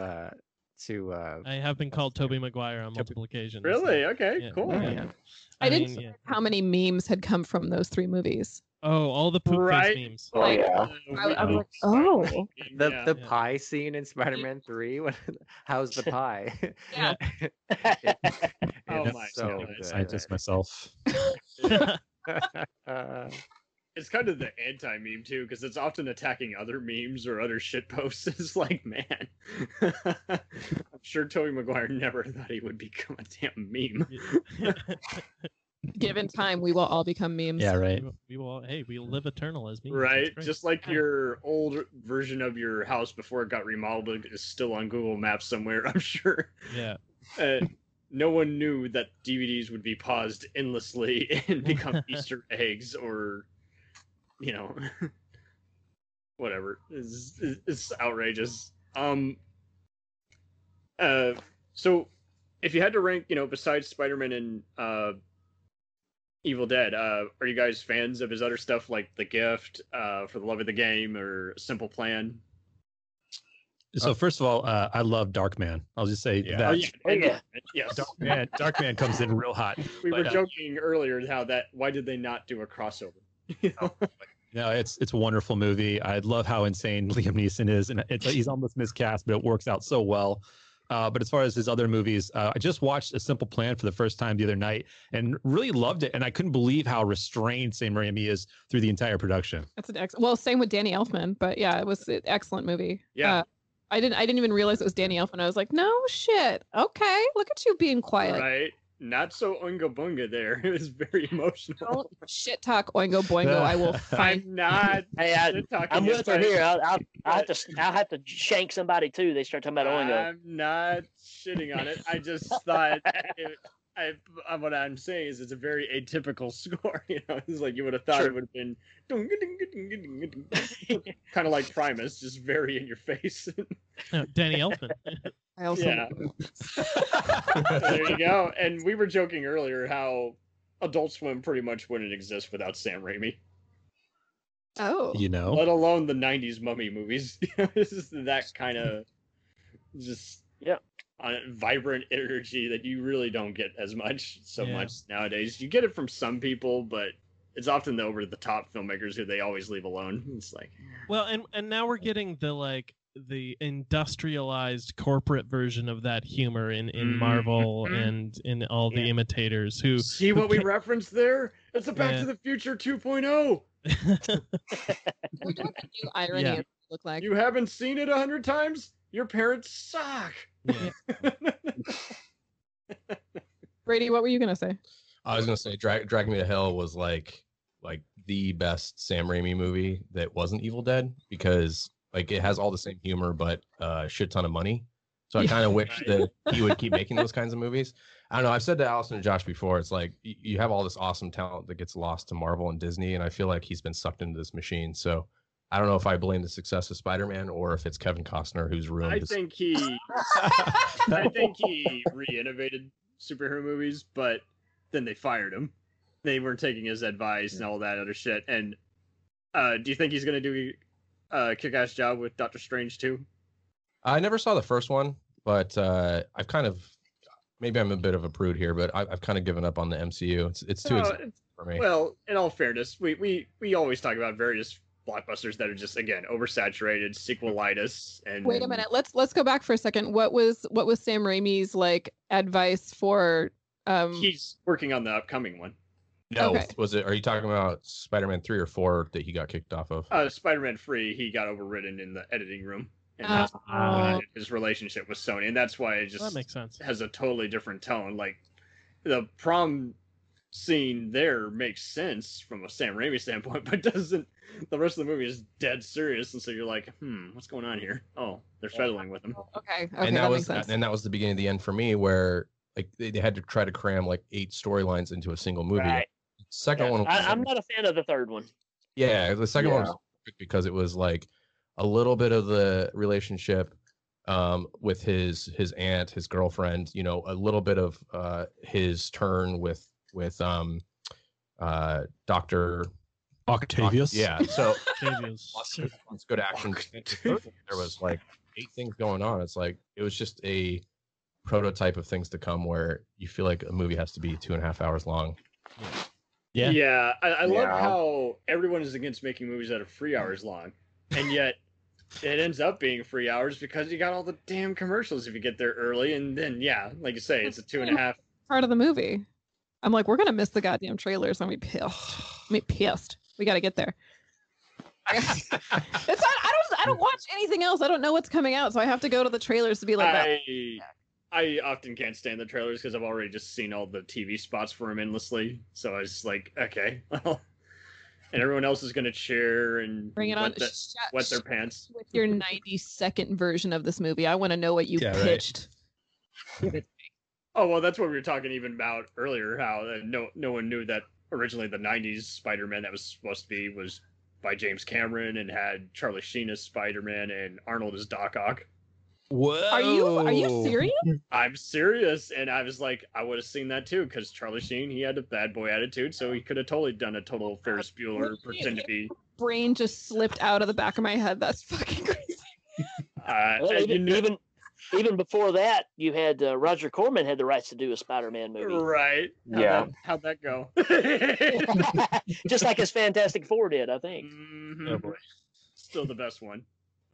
F: I have been called Tobey Maguire on multiple occasions.
C: Really? Okay,
F: Yeah.
C: cool.
F: Yeah.
I: I didn't
F: mean, yeah.
I: how many memes had come from those three movies.
F: Oh, all the poop
C: Right.
F: face memes.
D: Oh
I: Like,
D: yeah.
I: I'm like, oh.
G: the
C: Yeah.
G: the
F: Yeah.
G: pie scene in Spider-Man 3. How's the pie?
I: Yeah.
C: Oh
G: It's
C: my
G: so
C: God.
G: good.
J: scientist myself.
C: It's kind of the anti-meme too, because it's often attacking other memes or other shit posts. It's like, man, I'm sure Tobey Maguire never thought he would become a damn meme.
I: Given time, we will all become memes.
J: Yeah, right.
F: We will. Hey, we'll live eternal as memes.
C: Right?
F: That's great.
C: Just like your old version of your house before it got remodeled is still on Google Maps somewhere, I'm sure.
F: Yeah.
C: No one knew that DVDs would be paused endlessly and become Easter eggs or, whatever. It's outrageous. So if you had to rank, besides Spider-Man and Evil Dead, are you guys fans of his other stuff like The Gift, For the Love of the Game, or Simple Plan?
J: So first of all, I love Darkman. I'll just say
H: Yeah.
J: that.
E: Oh, yeah.
C: Yes.
J: Darkman comes in real hot.
C: We were
J: But,
C: joking earlier why did they not do a crossover?
J: No, it's a wonderful movie. I love how insane Liam Neeson is, and he's almost miscast, but it works out so well. But as far as his other movies, I just watched A Simple Plan for the first time the other night and really loved it. And I couldn't believe how restrained Sam Raimi is through the entire production.
I: That's an excellent. Well, same with Danny Elfman, but yeah, it was an excellent movie.
C: Yeah.
I: I didn't even realize it was Danny Elfman. I was like, no shit. Okay, look at you being quiet.
C: Right? Not so Oingo Boingo there. It was very emotional.
I: Don't shit talk Oingo Boingo. I will find.
C: I'm not.
E: Hey,
C: shit-talking
E: I'm with her
C: anybody.
E: here. I'll have to shank somebody too. They start talking about Oingo.
C: I'm not shitting on it. I just thought What I'm saying is it's a very atypical score. You know, it's like you would have thought it would have been kind of like Primus, just very in your face.
F: Danny Elfman.
I: I also
C: Yeah. There you go. And we were joking earlier how Adult Swim pretty much wouldn't exist without Sam Raimi,
I: Oh.
J: You know,
C: let alone the '90s Mummy movies. This is that kind of just vibrant energy that you really don't get as much nowadays. You get it from some people, but it's often the over the top filmmakers who they always leave alone. It's like,
F: Well, and now we're getting the industrialized corporate version of that humor in Marvel and in all the imitators who
C: see what we referenced there? It's a Back to the Future 2.0.
I: What do the new irony
F: Yeah.
I: look like?
C: You haven't seen it 100 times? Your parents suck.
I: Brady, what were you gonna say?
H: I was gonna say Drag Me to Hell was like the best Sam Raimi movie that wasn't Evil Dead, because like it has all the same humor but a shit ton of money. So I kind of wish that he would keep making those kinds of movies. I don't know. I've said to Allison and Josh before, it's like you have all this awesome talent that gets lost to Marvel and Disney, and I feel like he's been sucked into this machine. So I don't know if I blame the success of Spider-Man or if it's Kevin Costner who's ruined
C: I
H: his...
C: think he re-innovated superhero movies, but then they fired him. They weren't taking his advice and all that other shit. And do you think he's going to do a kick-ass job with Doctor Strange too?
H: I never saw the first one, but I've kind of, maybe I'm a bit of a prude here, but I've kind of given up on the MCU. It's too exciting for me.
C: Well, in all fairness, we always talk about various blockbusters that are just, again, oversaturated, sequelitis, and
I: Wait a minute. Let's go back for a second. What was Sam Raimi's like advice for?
C: He's working on the upcoming one.
H: No,
I: Okay.
H: was it? Are you talking about Spider-Man 3 or 4 that he got kicked off of?
C: Spider-Man 3, he got overridden in the editing room, and that's what ended his relationship with Sony, and that's why it just
F: That makes sense.
C: has a totally different tone. Like the prom scene there makes sense from a Sam Raimi standpoint, but doesn't. The rest of the movie is dead serious, and so you're like, what's going on here? Oh, they're fiddling with him.
I: Okay,
H: and that
I: makes
H: was
I: sense.
H: and that was the beginning of the end for me, where like they had to try to cram like 8 storylines into a single movie.
E: Right.
H: Second one, was,
E: I'm not a fan of the third one.
H: yeah, the second one was perfect because it was like a little bit of the relationship with his aunt, his girlfriend, you know, a little bit of his turn with Dr.
J: Octavius.
H: Yeah, so
F: Octavius.
H: lots of good action. There was like 8 things going on. It's like it was just a prototype of things to come where you feel like a movie has to be 2.5 hours long.
J: Yeah.
C: I love how everyone is against making movies that are 3 hours long, and yet it ends up being 3 hours because you got all the damn commercials if you get there early, and then like you say, it's a 2.5.
I: Part of the movie. I'm like, we're gonna miss the goddamn trailers. I'm gonna be pissed. Pissed. We gotta get there. It's not, I don't watch anything else. I don't know what's coming out, so I have to go to the trailers to be like,
C: I often can't stand the trailers because I've already just seen all the TV spots for them endlessly. So I was like, okay, well, and everyone else is going to cheer and
I: bring it on.
C: Wet their pants.
I: With your 90-second version of this movie, I want to know what you pitched.
C: Right. Oh well, that's what we were talking even about earlier. How no one knew that originally the '90s Spider-Man that was supposed to be was by James Cameron and had Charlie Sheen as Spider-Man and Arnold as Doc Ock.
J: Whoa.
I: Are you serious?
C: I'm serious, and I was like, I would have seen that too, because Charlie Sheen, he had a bad boy attitude, so he could have totally done a total Ferris Bueller, pretend to be.
I: Brain just slipped out of the back of my head. That's fucking crazy.
E: Well, even before that, you had Roger Corman had the rights to do a Spider-Man movie.
C: Right? How'd that go?
E: Just like his Fantastic Four did, I think.
C: Mm-hmm. Oh boy. Still the best one.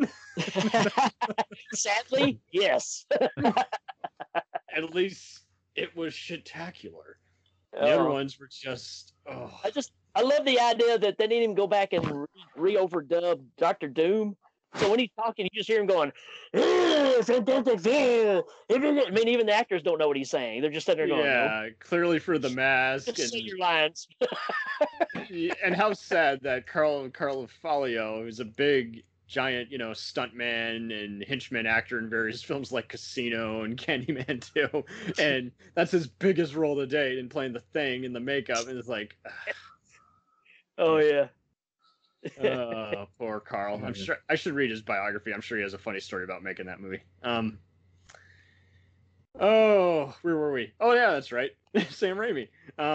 E: Sadly, yes.
C: At least it was shitacular. The other ones were just. Oh.
E: I love the idea that they didn't even go back and re-overdub Dr. Doom. So when he's talking, you just hear him going, Fantastic Four. I mean, even the actors don't know what he's saying. They're just sitting there going,
C: yeah, clearly for the mask.
E: Just say your lines.
C: And how sad that Carl Falio, who's a big giant, stuntman and henchman actor in various films like Casino and Candyman 2. And that's his biggest role to date in playing the Thing in the makeup. And it's like,
E: Oh yeah.
C: poor Carl. I'm sure I should read his biography. I'm sure he has a funny story about making that movie. Oh, where were we? Oh yeah, that's right. Sam Raimi.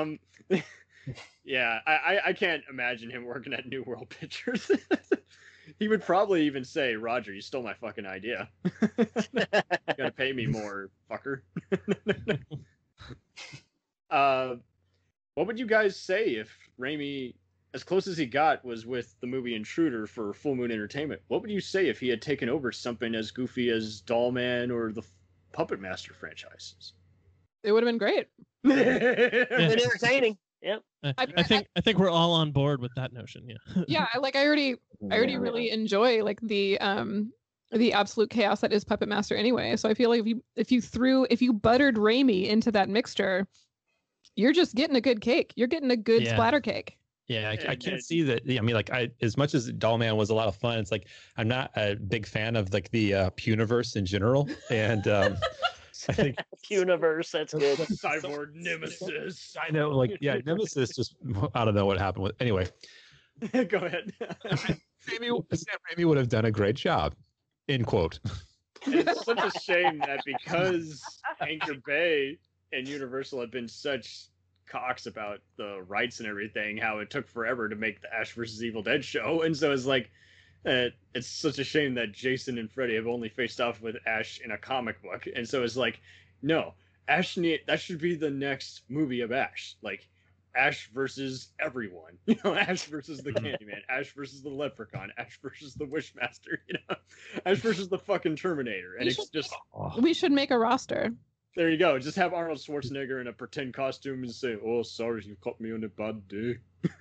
C: Yeah, I can't imagine him working at New World Pictures. He would probably even say, Roger, you stole my fucking idea. You gotta pay me more, fucker. What would you guys say if Raimi, as close as he got, was with the movie Intruder for Full Moon Entertainment? What would you say if he had taken over something as goofy as Dollman or the Puppet Master franchises?
I: It would have been great.
E: Been entertaining. Yep.
F: I think we're all on board with that notion. Yeah.
I: Yeah, I already really enjoy like the absolute chaos that is Puppet Master anyway. So I feel like if you buttered Raimi into that mixture, you're just getting a good cake. You're getting a good splatter cake.
J: Yeah, I can't see that. I mean, like, as much as Dollman was a lot of fun, it's like I'm not a big fan of like the Puniverse in general, and I think
E: Universe, that's good.
C: Cyborg Nemesis.
J: I know, like, yeah, Nemesis just I don't know what happened with. Anyway,
C: Go ahead.
J: Sam Raimi would have done a great job. End quote.
C: It's such a shame that because Anchor Bay and Universal have been such cocks about the rights and everything, how it took forever to make the Ash vs. Evil Dead show. And so it's like, it's such a shame that Jason and Freddy have only faced off with Ash in a comic book. And so it's like, no, that should be the next movie of Ash. Like, Ash versus everyone, Ash versus the Candyman, Ash versus the Leprechaun, Ash versus the Wishmaster, Ash versus the fucking Terminator. And it's just,
I: We should make a roster.
C: there you go. Just have Arnold Schwarzenegger in a pretend costume and say, "Oh, sorry, you caught me on a bad day."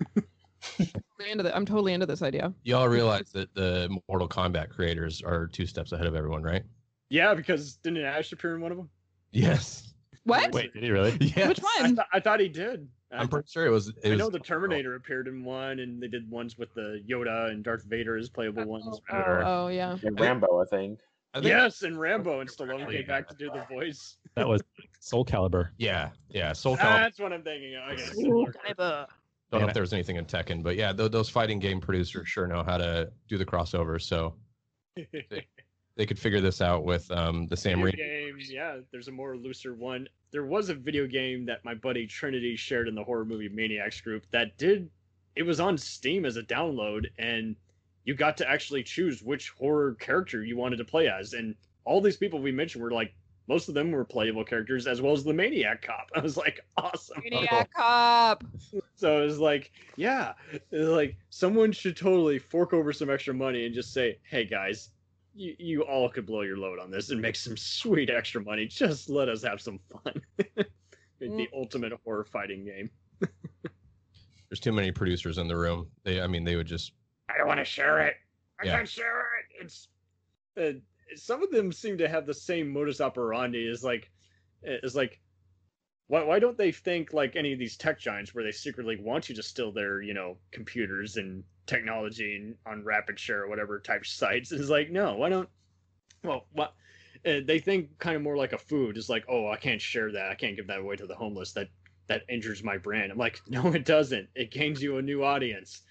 I: I'm totally into this idea.
H: Y'all realize that the Mortal Kombat creators are 2 steps ahead of everyone, right?
C: Yeah, because didn't Ash appear in one of them?
H: Yes.
I: What?
J: Wait, did he really?
H: Yes.
I: Which one?
C: I thought he did.
H: I'm pretty sure it was.
C: I know the Terminator appeared in one, and they did ones with the Yoda and Darth Vader as playable ones.
I: Oh yeah.
D: And Rambo, I think.
C: Yes, and Rambo and Stallone came back to do the voice.
J: That was Soul Calibur.
H: Yeah. Soul Calibur.
C: That's what I'm thinking of. Okay.
H: Don't know if there was anything in Tekken, but yeah, those fighting game producers sure know how to do the crossover. So they could figure this out with the Sam
C: Video
H: Raimi.
C: games, yeah, there's a more looser one. There was a video game that my buddy Trinity shared in the Horror Movie Maniacs group it was on Steam as a download, and you got to actually choose which horror character you wanted to play as. And all these people we mentioned were like, most of them were playable characters, as well as the Maniac Cop. I was like, awesome.
I: Maniac Cop.
C: So it was like, yeah, it was like someone should totally fork over some extra money and just say, hey guys, you all could blow your load on this and make some sweet extra money. Just let us have some fun. The ultimate horror fighting game.
H: There's too many producers in the room. They would just.
C: I don't want to share it. I
H: Yeah.
C: can't share it. It's some of them seem to have the same modus operandi. Is like, why don't they think like any of these tech giants where they secretly want you to steal their computers and technology and on rapid share or whatever type sites? It's like, no, why don't? Well, what? They think kind of more like a food. It's like, oh, I can't share that. I can't give that away to the homeless. That injures my brand. I'm like, no, it doesn't. It gains you a new audience.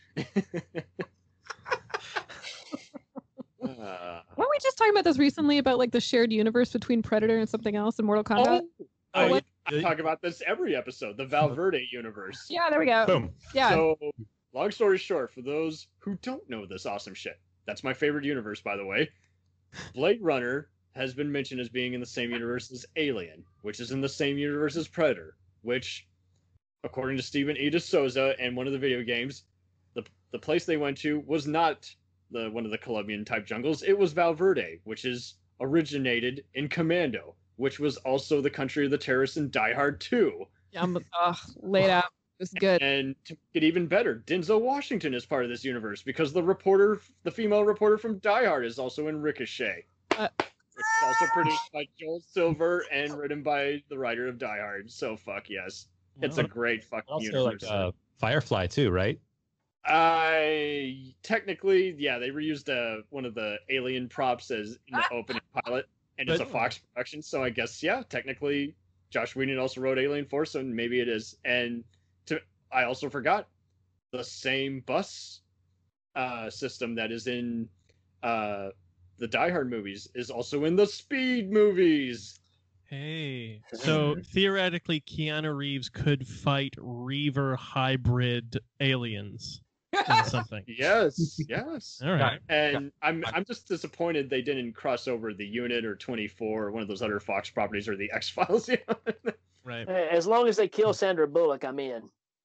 I: Weren't we just talking about this recently about like the shared universe between Predator and something else in Mortal Kombat?
C: I talk about this every episode, the Valverde universe.
I: Yeah, there we go.
J: Boom.
I: Yeah.
C: So, long story short, for those who don't know this awesome shit, that's my favorite universe, by the way. Blade Runner has been mentioned as being in the same universe as Alien, which is in the same universe as Predator, which, according to Stephen E. D'Souza and one of the video games, the place they went to was not one of the Colombian type jungles. It was Valverde, which is originated in Commando, which was also the country of the terrorists in Die Hard 2.
I: Yeah, laid out. It was good.
C: And to make it even better, Denzel Washington is part of this universe because the female reporter from Die Hard is also in Ricochet. It's also produced by Joel Silver and written by the writer of Die Hard. So fuck yes. It's a great fucking
J: Also,
C: universe.
J: like Firefly too, right?
C: I technically, yeah, they reused one of the alien props as in the opening pilot, and it's a Fox production. So I guess, yeah, technically, Josh Whedon also wrote Alien Force, and maybe it is. And I also forgot the same bus system that is in the Die Hard movies is also in the Speed movies.
F: Hey, so theoretically, Keanu Reeves could fight Reaver hybrid aliens in something.
C: Yes.
F: All right.
C: And I'm just disappointed they didn't cross over the Unit or 24 or one of those other Fox properties or the X-Files.
F: Right.
E: As long as they kill Sandra Bullock, I'm in.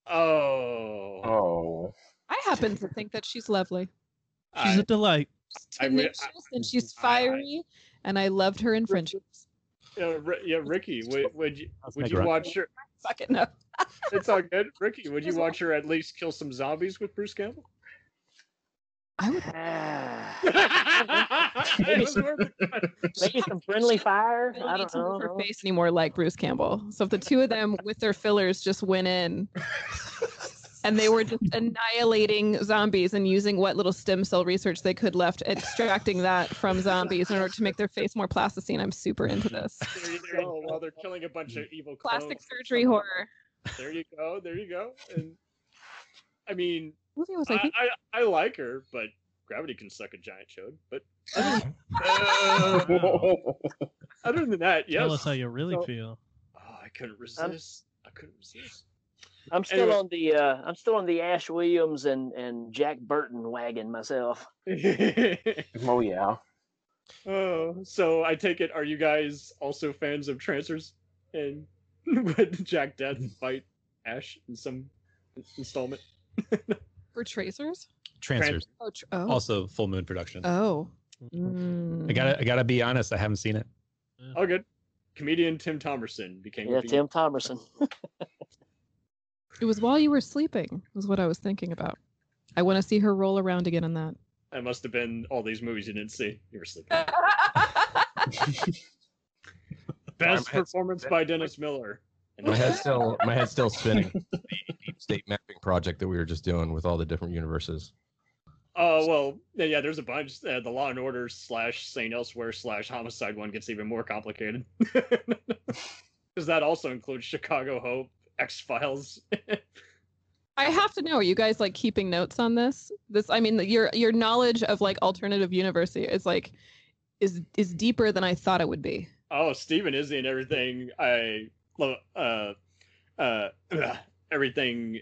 C: Oh.
I: I happen to think that she's lovely.
F: She's a delight.
I: Tenacious and she's fiery, and I loved her in Friendships.
C: Yeah, Ricky, would you watch her?
I: Fuck it, no.
C: It's all good, Ricky. Would you watch her at least kill some zombies with Bruce Campbell?
I: I would.
E: Maybe some friendly fire. I don't know.
I: Her face anymore like Bruce Campbell. So if the two of them with their fillers just went in, and they were just annihilating zombies and using what little stem cell research they could left, extracting that from zombies in order to make their face more plasticine, I'm super into this.
C: There you go. While they're killing a bunch of evil clones.
I: Plastic surgery horror.
C: There you go. And I mean,
I: Movie was,
C: I like her, but Gravity can suck a giant chode. But other than that, yes.
F: Tell us how you really feel.
C: Oh, I couldn't resist.
E: I'm still on the Ash Williams and Jack Burton wagon myself.
D: Oh yeah.
C: Oh, so I take it, are you guys also fans of Trancers? And would Jack Death fight Ash in some installment?
I: For Tracers?
J: Trancers.
I: Oh.
J: Also Full Moon production.
I: Oh.
J: I gotta be honest, I haven't seen it.
C: Oh, good. Comedian Tim Thomerson became.
E: Yeah, Tim Thomerson.
I: It was while you were sleeping, was what I was thinking about. I want to see her roll around again in that.
C: That must have been all these movies you didn't see. You were sleeping. Best performance by Dennis Miller.
H: My head's still spinning. The deep state mapping project that we were just doing with all the different universes.
C: Oh, well, yeah, there's a bunch. The Law and Order / St. Elsewhere / Homicide one gets even more complicated. Because that also includes Chicago Hope, X-Files.
I: I have to know, are you guys like keeping notes on this? I mean, your knowledge of like alternative universe is deeper than I thought it would be.
C: Oh, Steven Izzy and everything. I love everything.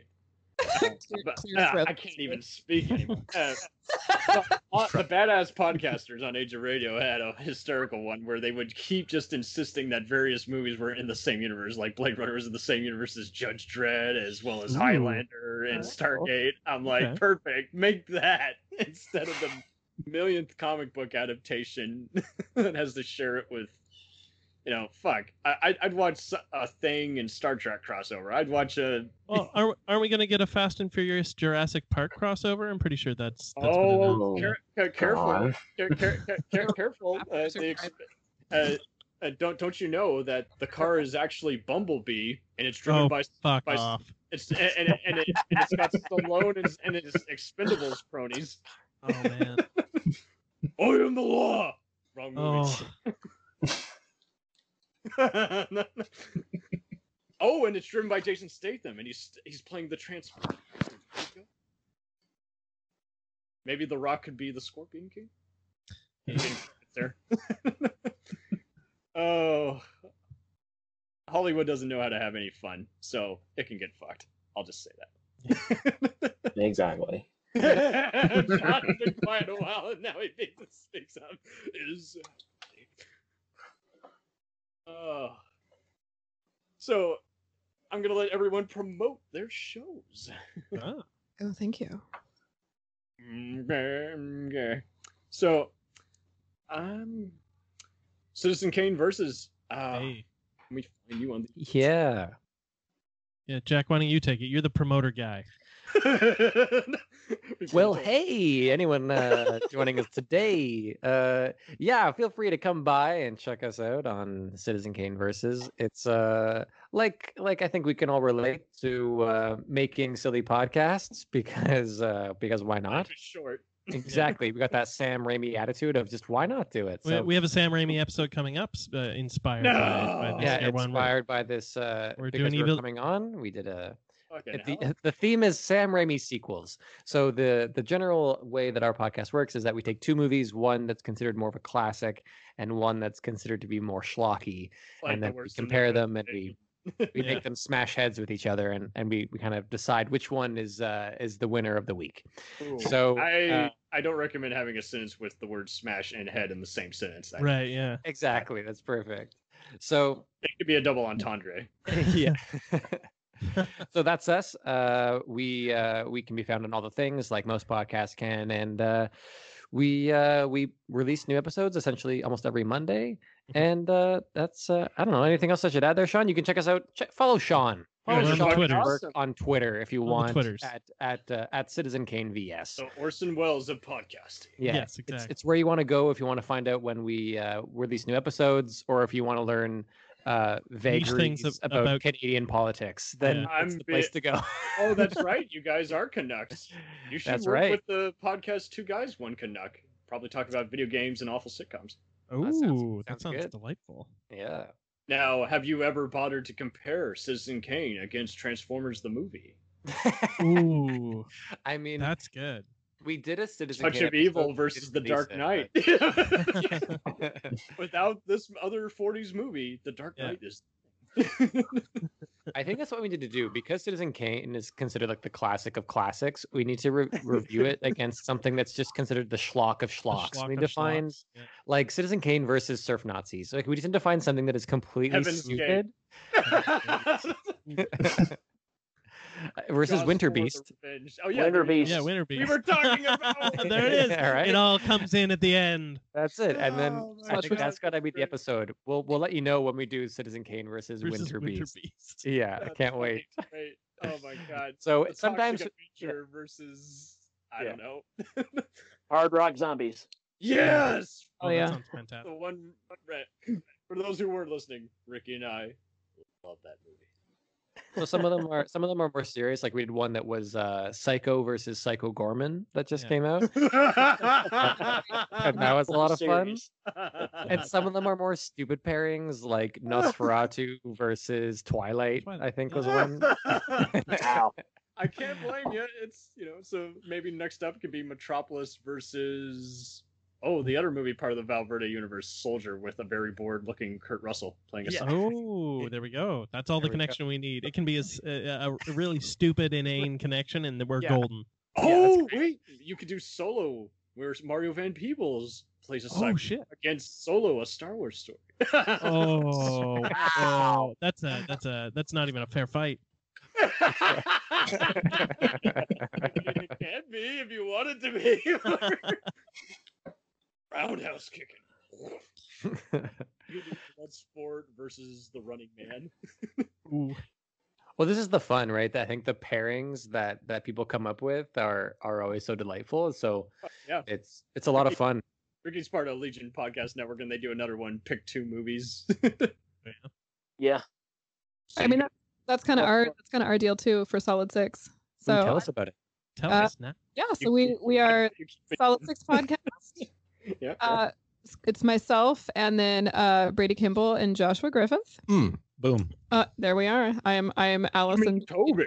C: I can't even speak anymore. The Badass Podcasters on Age of Radio had a hysterical one where they would keep just insisting that various movies were in the same universe, like Blade Runner was in the same universe as Judge Dredd, as well as Highlander and Stargate. I'm like, perfect, make that instead of the millionth comic book adaptation that has to share it with. Fuck. I'd watch a Thing and Star Trek crossover. I'd watch a.
F: Well, aren't we going to get a Fast and Furious Jurassic Park crossover? I'm pretty sure that's
C: careful. Careful. Don't you know that the car is actually Bumblebee and it's driven by.
F: Fuck off.
C: It's got Stallone and its Expendables cronies.
F: Oh man.
C: I am the law. Wrong movie. Oh, and it's driven by Jason Statham, and he's playing the Transformer. Maybe The Rock could be the Scorpion King. There. Oh, Hollywood doesn't know how to have any fun, so it can get fucked. I'll just say that.
D: Exactly.
C: John's been quiet a while, and now he speaks up. So I'm gonna let everyone promote their shows.
I: Oh, thank you.
C: Okay. So Citizen Kane versus
F: Hey.
C: Let me find you on the
G: Yeah.
F: Yeah, Jack, why don't you take it? You're the promoter guy.
G: Well, hey, anyone joining us today? Yeah, feel free to come by and check us out on Citizen Kane Versus. It's like I think we can all relate to making silly podcasts because why not?
C: Life is short.
G: Exactly. We got that Sam Raimi attitude of just why not do it. So
F: We have a Sam Raimi episode coming up, inspired by this
G: yeah,
F: year one.
G: inspired by this.
F: We're
G: Because
F: doing
G: we're
F: evil.
G: coming on. We did a.
C: Fucking hell.
G: The theme is Sam Raimi sequels. So the general way that our podcast works is that we take two movies, one that's considered more of a classic, and one that's considered to be more schlocky,
C: Like
G: and
C: the
G: then we
C: worst
G: compare
C: cinema
G: them and we
C: presentation.
F: Yeah.
G: make them smash heads with each other, and we kind of decide which one is the winner of the week.
C: Ooh.
G: So
C: I don't recommend having a sentence with the word smash and head in the same sentence. That
F: Right, yeah.
G: exactly, that's perfect. So
C: It could be a double entendre.
G: yeah. So that's us. We can be found on all the things like most podcasts can, and we release new episodes essentially almost every Monday. And that's I don't know, anything else I should add there, Sean? You can check us out. Follow Sean.
F: Yeah,
G: Follow
F: we're on the
G: Sean
F: Twitters.
G: Burke on Twitter if you
F: On the
G: want.
F: Twitters.
G: At Citizen Kane VS.
C: So Orson Welles of podcasting.
G: Yeah,
F: Yes, exactly.
G: It's where you want to go if you want to find out when we release new episodes, or if you want to learn vagaries
F: things
G: about Canadian politics. Then
F: Yeah.
G: it's the place to go.
C: Oh, that's right. You guys are Canucks. You should
G: That's
C: work
G: right.
C: with the podcast Two Guys, One Canuck. Probably talk about video games and awful sitcoms.
F: Ooh, that
G: sounds
F: sounds
G: good.
F: delightful.
G: Yeah.
C: Now, have you ever bothered to compare Citizen Kane against Transformers the movie?
F: Ooh,
G: I mean,
F: that's good.
G: we did a Citizen
C: Touch
G: Kane
C: of Evil
G: episode, we
C: versus The
G: didn't
C: Dark
G: release
C: Knight.
G: it,
C: Without this other 40s movie, The Dark
F: Yeah.
C: Knight is.
G: I think that's what we need to do because Citizen Kane is considered like the classic of classics. We need to review it against something that's just considered the schlock of
F: The
G: schlocks.
F: schlock
G: We
F: of
G: need to find
F: schlocks. Yeah.
G: like Citizen Kane versus Surf Nazis. Like we need to find something that is completely
C: Heaven's
G: stupid versus
C: Jaws
G: Winter
C: 4: The
G: Beast.
C: Revenge. Oh, yeah.
E: Winter
C: there you
E: Beast.
F: Yeah, Winter
C: go.
F: Beast.
C: We were talking about.
F: There it is.
G: All right.
F: It all comes in at the end.
G: That's it. And then
C: Oh
G: I
C: my
G: think
C: God.
G: that's gotta be the episode. We'll let you know when we do Citizen Kane versus Winter Beast. Yeah, I
C: That's
G: can't
C: fucking
G: wait.
C: great. Oh my god.
G: So
C: The
G: sometimes
C: Toxic Avenger versus I
G: Yeah.
C: don't know.
E: Hard Rock Zombies.
C: Yes.
I: Oh,
F: that
I: yeah.
F: sounds fantastic.
C: The one for those who weren't listening, Ricky and I love that movie.
G: so some of them are more serious. Like we did one that was Psycho versus Psycho Gorman that just
F: Yeah.
G: came out. And that was a lot of fun.
E: Series.
G: And some of them are more stupid pairings, like Nosferatu versus Twilight, I think was one.
E: Wow.
C: I can't blame you. It's so maybe next up could be Metropolis versus the other movie part of the Valverde universe, Soldier, with a very bored looking Kurt Russell playing a
G: Yeah.
C: psychic.
F: Oh, there we go. That's all
G: There
F: the
G: we go.
F: connection we need. It can be a really stupid, inane connection, and then we're
G: Yeah.
F: golden.
C: Oh wait, you could do Solo, where Mario Van Peebles plays a
F: Oh
C: psychic
F: shit.
C: against Solo, a Star Wars story.
F: Oh,
E: Wow.
F: oh, that's not even a fair fight.
C: It can be if you want it to be. Roundhouse kicking. You do Bloodsport versus the Running Man.
F: Ooh.
G: Well, this is the fun, right? I think the pairings that people come up with are always so delightful. So
C: Yeah.
G: it's a lot of fun.
C: Ricky's part of Legion Podcast Network, and they do another one. Pick two movies.
E: Yeah.
I: I mean, that's kind of our deal too for Solid Six. So
G: Tell us about it.
F: Tell
I: Uh,
F: us now.
I: yeah, so we are Solid Six podcast.
C: Yeah.
I: It's myself and then Brady Kimball and Joshua Griffith.
J: Boom.
I: There we are. I am Allison.
C: Toby.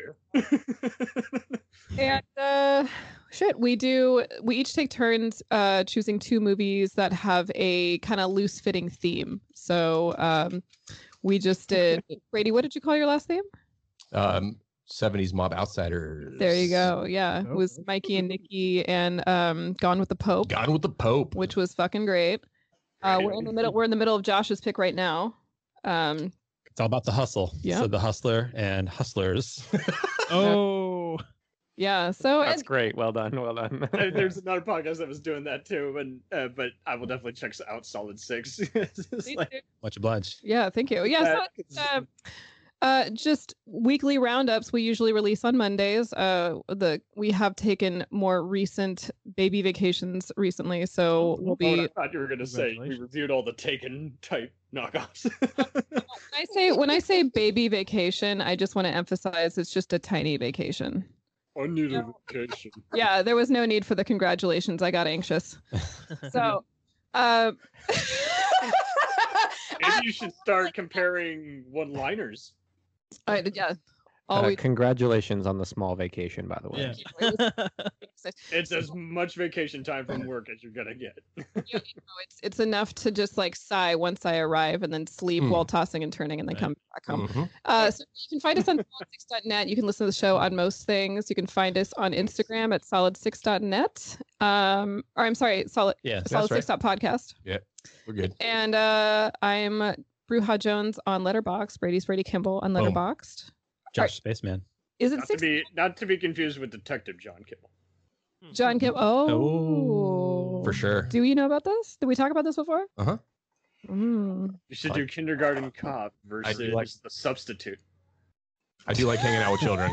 I: And we each take turns choosing two movies that have a kind of loose fitting theme. So we just did Brady, what did you call your last theme?
H: 70s Mob Outsiders.
I: There you go. Yeah. It
F: Oh.
I: was Mikey and Nikki and Gone with the Pope,
H: Gone with the Pope.
I: which was fucking great. We're in the middle of Josh's pick right now.
J: It's all about the hustle.
I: Yeah.
J: So the hustler and hustlers.
F: Oh,
I: Yeah. So
G: That's great. Well done. Well done.
C: There's another podcast that was doing that too, and but I will definitely check out Solid Six. It's like,
J: Much obliged.
I: yeah, thank you. Yeah, so Just weekly roundups we usually release on Mondays. We have taken more recent baby vacations recently, so we'll be.
C: I thought you were going to say we reviewed all the Taken type knockoffs.
I: When I say baby vacation, I just want to emphasize it's just a tiny vacation.
C: I need a vacation.
I: Yeah, there was no need for the congratulations. I got anxious. So,
C: Maybe you should start comparing one-liners.
I: Yeah.
G: Congratulations on the small vacation, by the way.
F: Yeah.
C: It's as much vacation time from work as you're gonna get.
I: It's enough to just like sigh once I arrive and then sleep while tossing and turning and then come back home. So you can find us on solid6.net. You can listen to the show on most things. You can find us on Instagram at solid6.net. Or I'm sorry, solid6.podcast.
H: Yeah, we're good.
I: And I'm Bruja Jones on Letterboxd. Brady's Brady Kimball on Letterboxd.
J: Josh Spaceman.
I: Is it
C: not to be confused with Detective John Kimball?
I: John Kimball. Oh,
H: for sure.
I: Do you know about this? Did we talk about this before?
H: Uh-huh.
C: You should do Kindergarten Cop versus The Substitute.
H: I do like hanging out with children.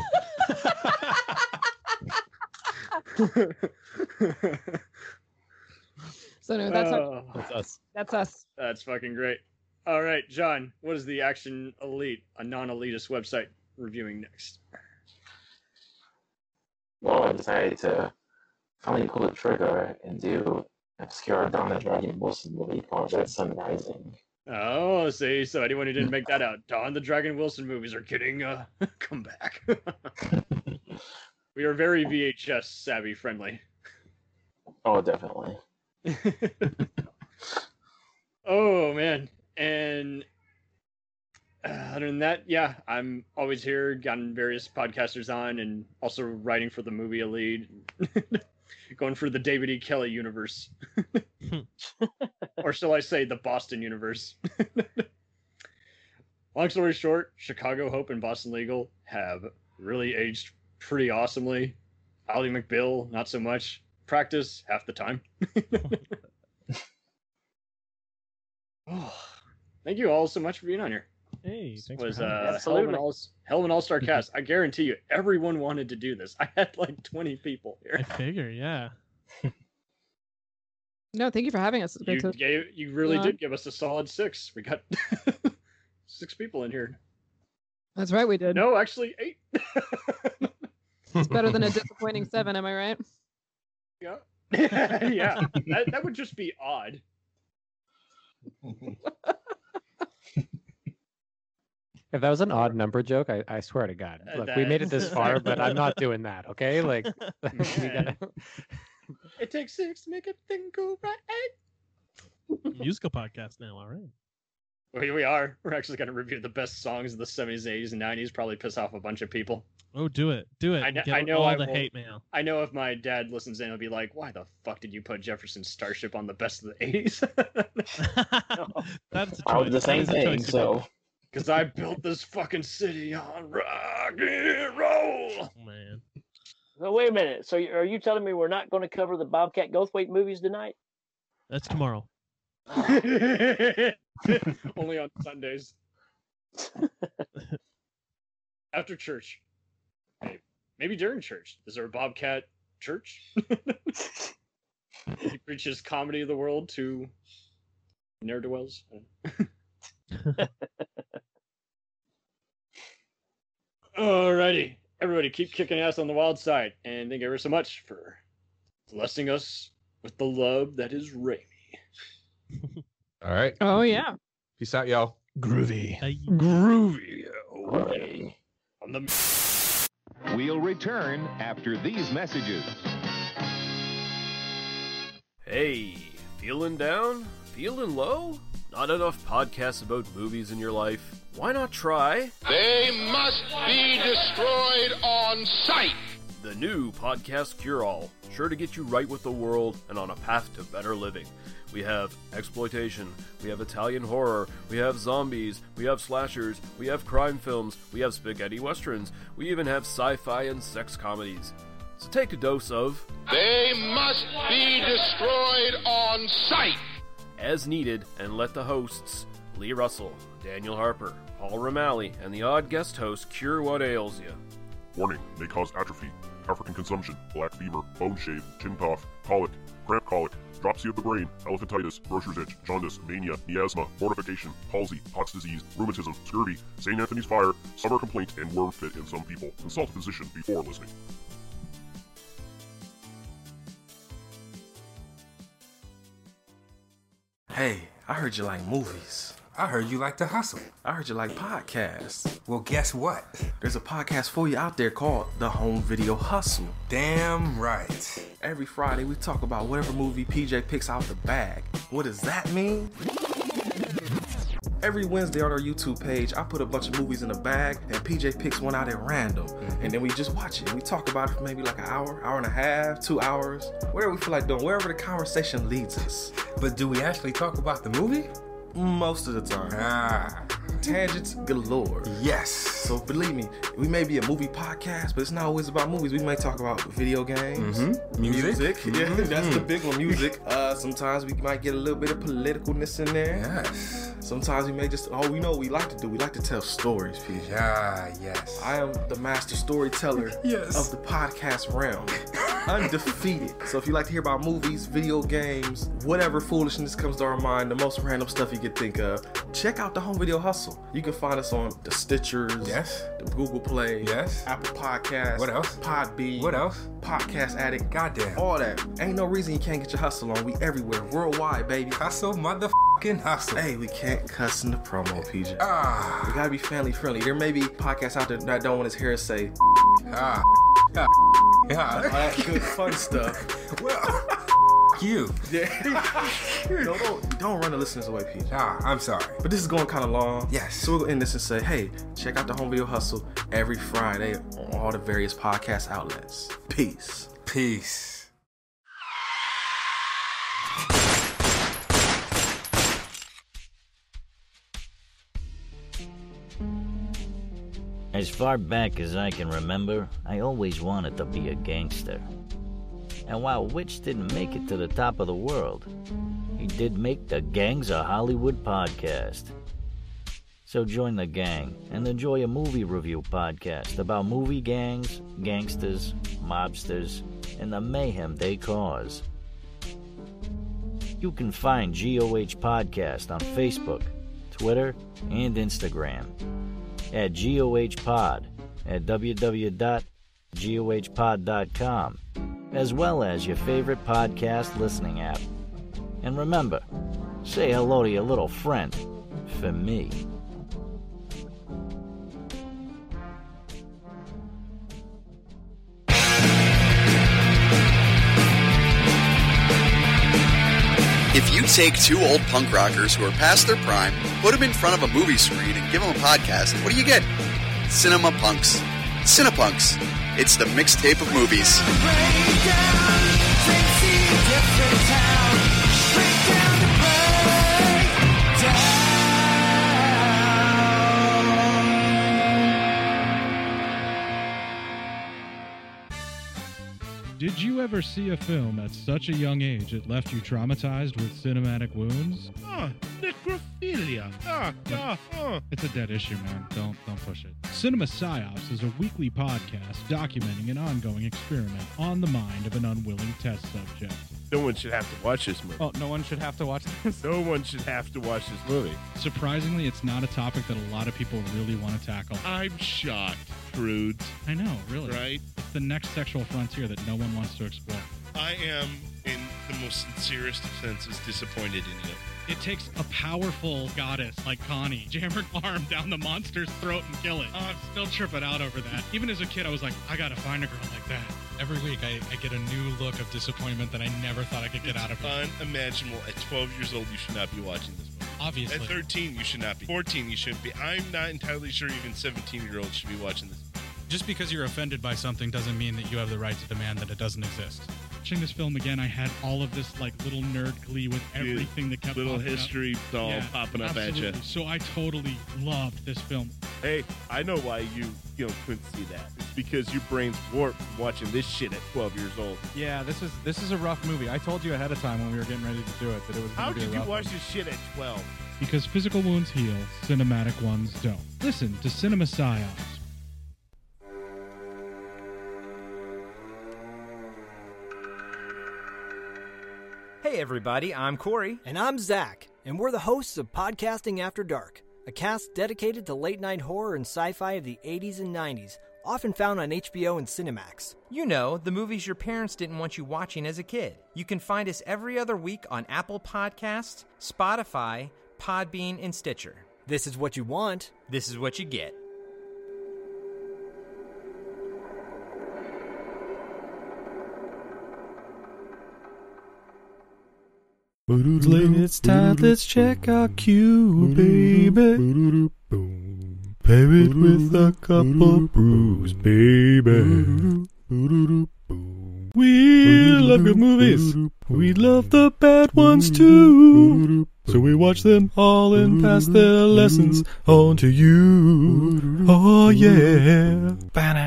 I: So no, that's
J: us.
I: That's us.
C: That's fucking great. All right, John, what is the Action Elite, a non-elitist website, reviewing next?
D: Well, I decided to finally pull the trigger and do obscure Donna Dragon Wilson movie called Red Sun Rising.
C: Oh, see, so anyone who didn't make that out, Dawn the Dragon Wilson movies are getting a comeback. We are very VHS savvy friendly.
D: Oh, definitely.
C: Oh, man. And other than that, yeah, I'm always here, gotten various podcasters on, and also writing for the Movie Elite, going for the David E. Kelly universe. Or shall I say the Boston universe. Long story short, Chicago Hope and Boston Legal have really aged pretty awesomely. Ally McBeal, not so much. Practice, half the time. Oh, thank you all so much for being on here.
F: Hey, thanks
C: was
F: for having me.
C: hell of an all-star cast. I guarantee you, everyone wanted to do this. I had like 20 people here.
F: I figure, yeah.
I: No, thank you for having us. It's great
C: You really did give us a solid 6. We got 6 people in here.
I: That's right, we did.
C: No, actually 8.
I: It's better than a disappointing 7, am I right?
C: Yeah. Yeah. That would just be odd.
G: If that was an odd number joke, I swear to God. Look, we made it this far, but I'm not doing that, okay? Like, we gotta...
C: It takes 6 to make a thing go right.
F: Musical podcast now, all right.
C: We are. We're actually going to review the best songs of the 70s, 80s, and 90s. Probably piss off a bunch of people.
F: Oh, do it. Do it.
C: I know
F: all the hate mail.
C: I know if my dad listens in, he'll be like, why the fuck did you put Jefferson Starship on the best of the 80s?
F: That's a choice.
D: I was the same thing, so...
C: Because I built this fucking city on rock and roll.
F: Oh, man.
E: So wait a minute. So are you telling me we're not going to cover the Bobcat Goldthwait movies tonight?
F: That's tomorrow.
C: Only on Sundays. After church. Maybe during church. Is there a Bobcat church? He preaches comedy of the world to ne'er-do-wells. Alrighty. Everybody keep kicking ass on the wild side. And thank you ever so much for blessing us with the love that is Raimi.
H: All right.
I: Oh, yeah.
H: Peace out, y'all.
J: Groovy.
C: Groovy.
D: Hooray.
C: On the...
K: We'll return after these messages.
L: Hey, feeling down? Feeling low? Not enough podcasts about movies in your life? Why not try
A: They must be destroyed on sight.
L: the new Podcast Cure-All, sure to get you right with the world and on a path to better living. We have exploitation, we have Italian horror, we have zombies, we have slashers, we have crime films, we have spaghetti westerns, we even have sci-fi and sex comedies. So take a dose of
A: They must be destroyed on sight.
L: as needed and let the hosts Lee Russell, Daniel Harper, Paul Romali, and the odd guest host Cure What Ails Ya.
M: Warning, may cause atrophy, African consumption, black fever, bone shave, chin cough, colic, cramp colic, dropsy of the brain, elephantitis, grocer's itch, jaundice, mania, miasma, mortification, palsy, Pott's disease, rheumatism, scurvy, St. Anthony's fire, summer complaint, and worm fit in some people. Consult a physician before listening.
N: Hey, I heard you like movies.
O: I heard you like to hustle.
N: I heard you like podcasts.
O: Well, guess what?
N: There's a podcast for you out there called The Home Video Hustle.
O: Damn right.
N: Every Friday, we talk about whatever movie PJ picks out the bag. What does that mean? Every Wednesday on our YouTube page, I put a bunch of movies in a bag, and PJ picks one out at random. And then we just watch it. We talk about it for maybe like an hour, hour and a half, 2 hours, whatever we feel like doing, wherever the conversation leads us.
O: But do we actually talk about the movie?
N: Most of the time. Tangents galore.
O: Yes.
N: So believe me, we may be a movie podcast, but it's not always about movies. We may talk about video games, music. Yeah, that's the big one, music. Sometimes we might get a little bit of politicalness in there.
O: Yes.
N: Sometimes we may just, we know what we like to do. We like to tell stories, PJ.
O: Yes.
N: I am the master storyteller of the podcast realm. Undefeated. So if you like to hear about movies, video games, whatever foolishness comes to our mind, the most random stuff you could think of, check out the Home Video Hustle. You can find us on the Stitchers, the Google Play, Apple Podcasts,
O: what else?
N: Podbean,
O: what else?
N: Podcast Addict,
O: goddamn,
N: all that. Ain't no reason you can't get your hustle on. We everywhere, worldwide, baby.
O: Hustle, motherfucking hustle.
N: Hey, we can't cuss in the promo, PJ. We gotta be family friendly. There may be podcasts out there that don't want his hair to say all that good fun stuff.
O: Well, you.
N: Don't run the listeners away, PJ.
O: I'm sorry.
N: But this is going kind of long.
O: Yes.
N: So we'll end this and say, hey, check out the Home Video Hustle every Friday on all the various podcast outlets. Peace.
O: Peace.
P: As far back as I can remember, I always wanted to be a gangster. And while Witch didn't make it to the top of the world, he did make the Gangs of Hollywood podcast. So join the gang and enjoy a movie review podcast about movie gangs, gangsters, mobsters, and the mayhem they cause. You can find GOH Podcast on Facebook, Twitter, and Instagram at GOH Pod at www.gohpod.com, as well as your favorite podcast listening app. And remember, say hello to your little friend for me.
Q: If you take two old punk rockers who are past their prime, put them in front of a movie screen and give them a podcast, what do you get? Cinema Punks. Cinepunks. It's the mixtape of movies.
R: Did you ever see a film at such a young age it left you traumatized with cinematic wounds? Necrophilia. It's a dead issue, man. Don't push it. Cinema Psyops is a weekly podcast documenting an ongoing experiment on the mind of an unwilling test subject.
S: No one should have to watch this movie.
R: Oh, no one should have to watch this?
S: No one should have to watch this movie.
R: Surprisingly, it's not a topic that a lot of people really want to tackle.
S: I'm shocked, prudes.
R: I know, really.
S: Right?
R: It's the next sexual frontier that no one wants to explore.
S: I am, in the most sincerest of senses, disappointed in you.
R: It takes a powerful goddess like Connie, jam her arm down the monster's throat and kill it. Oh, I'm still tripping out over that. Even as a kid, I was like, I gotta find a girl like that. Every week, I get a new look of disappointment that I never thought I could get out of it.
S: Unimaginable. At 12 years old, you should not be watching this movie.
R: Obviously.
S: At 13, you should not be. 14, you shouldn't be. I'm not entirely sure even 17-year-olds should be watching this.
R: Just because you're offended by something doesn't mean that you have the right to demand that it doesn't exist. Watching this film again, I had all of this like little nerd glee with everything that kept
S: little
R: popping
S: history
R: up.
S: all popping up
R: absolutely.
S: at you.
R: So I totally loved this film.
S: Hey, I know why you couldn't see that. It's because your brain's warped from watching this shit at 12 years old.
R: Yeah, this is a rough movie. I told you ahead of time when we were getting ready to do it that it was
S: How
R: going to be
S: did
R: a
S: you
R: rough
S: watch
R: one.
S: this shit at 12?
R: Because physical wounds heal, cinematic ones don't. Listen to Cinema Psyops.
T: Hey everybody, I'm Corey.
U: And I'm Zach, and we're the hosts of Podcasting After Dark, a cast dedicated to late-night horror and sci-fi of the 80s and 90s, often found on HBO and Cinemax.
T: You know, the movies your parents didn't want you watching as a kid. You can find us every other week on Apple Podcasts, Spotify, Podbean, and Stitcher.
U: This is what you want.
T: This is what you get.
V: It's time, let's check our cue, baby. Pair it with a couple brews, baby. We love good movies. We love the bad ones too. So we watch them all and pass their lessons on to you. Oh yeah.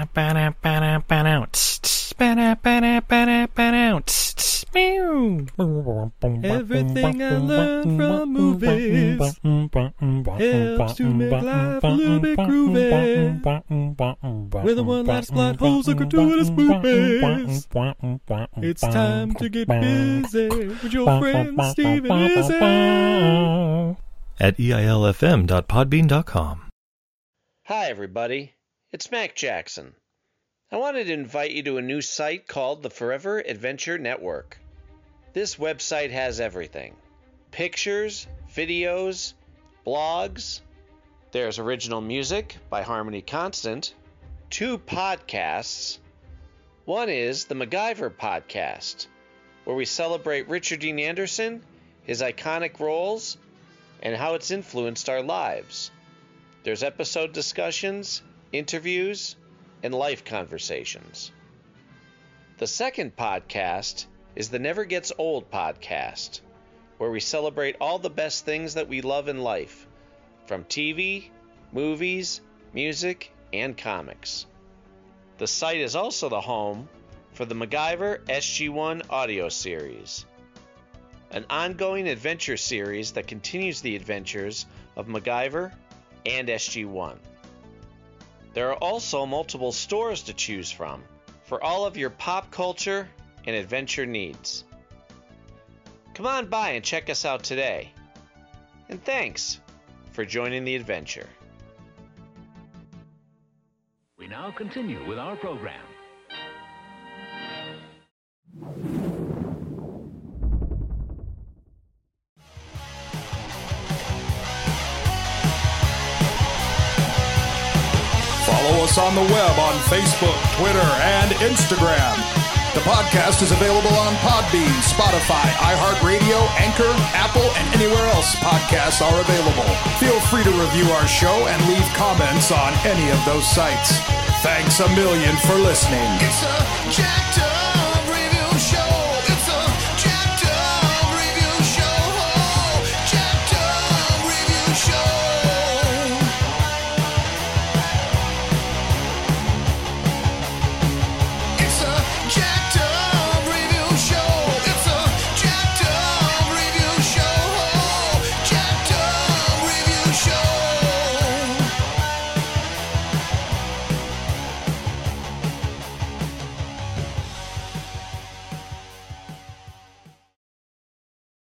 V: Everything I learned from movies helps to make life a little bit groovy. With a one-last plot holes of gratuitous movies. It's time to get busy with your friend Steve and Izzy. At eilfm.podbean.com.
W: Hi, everybody. It's Mac Jackson. I wanted to invite you to a new site called the Forever Adventure Network. This website has everything: pictures, videos, blogs. There's original music by Harmony Constant, 2 podcasts. One is the MacGyver Podcast, where we celebrate Richard Dean Anderson, his iconic roles, and how it's influenced our lives. There's episode discussions, interviews, and life conversations. The second podcast is the Never Gets Old Podcast, where we celebrate all the best things that we love in life, from TV, movies, music, and comics. The site is also the home for the MacGyver SG-1 audio series, an ongoing adventure series that continues the adventures of MacGyver and SG-1. There are also multiple stores to choose from for all of your pop culture and adventure needs. Come on by and check us out today. And thanks for joining the adventure.
X: We now continue with our program.
B: Follow us on the web on Facebook, Twitter, and Instagram. The podcast is available on Podbean, Spotify, iHeartRadio, Anchor, Apple, and anywhere else podcasts are available. Feel free to review our show and leave comments on any of those sites. Thanks a million for listening.
A: It's a jacked up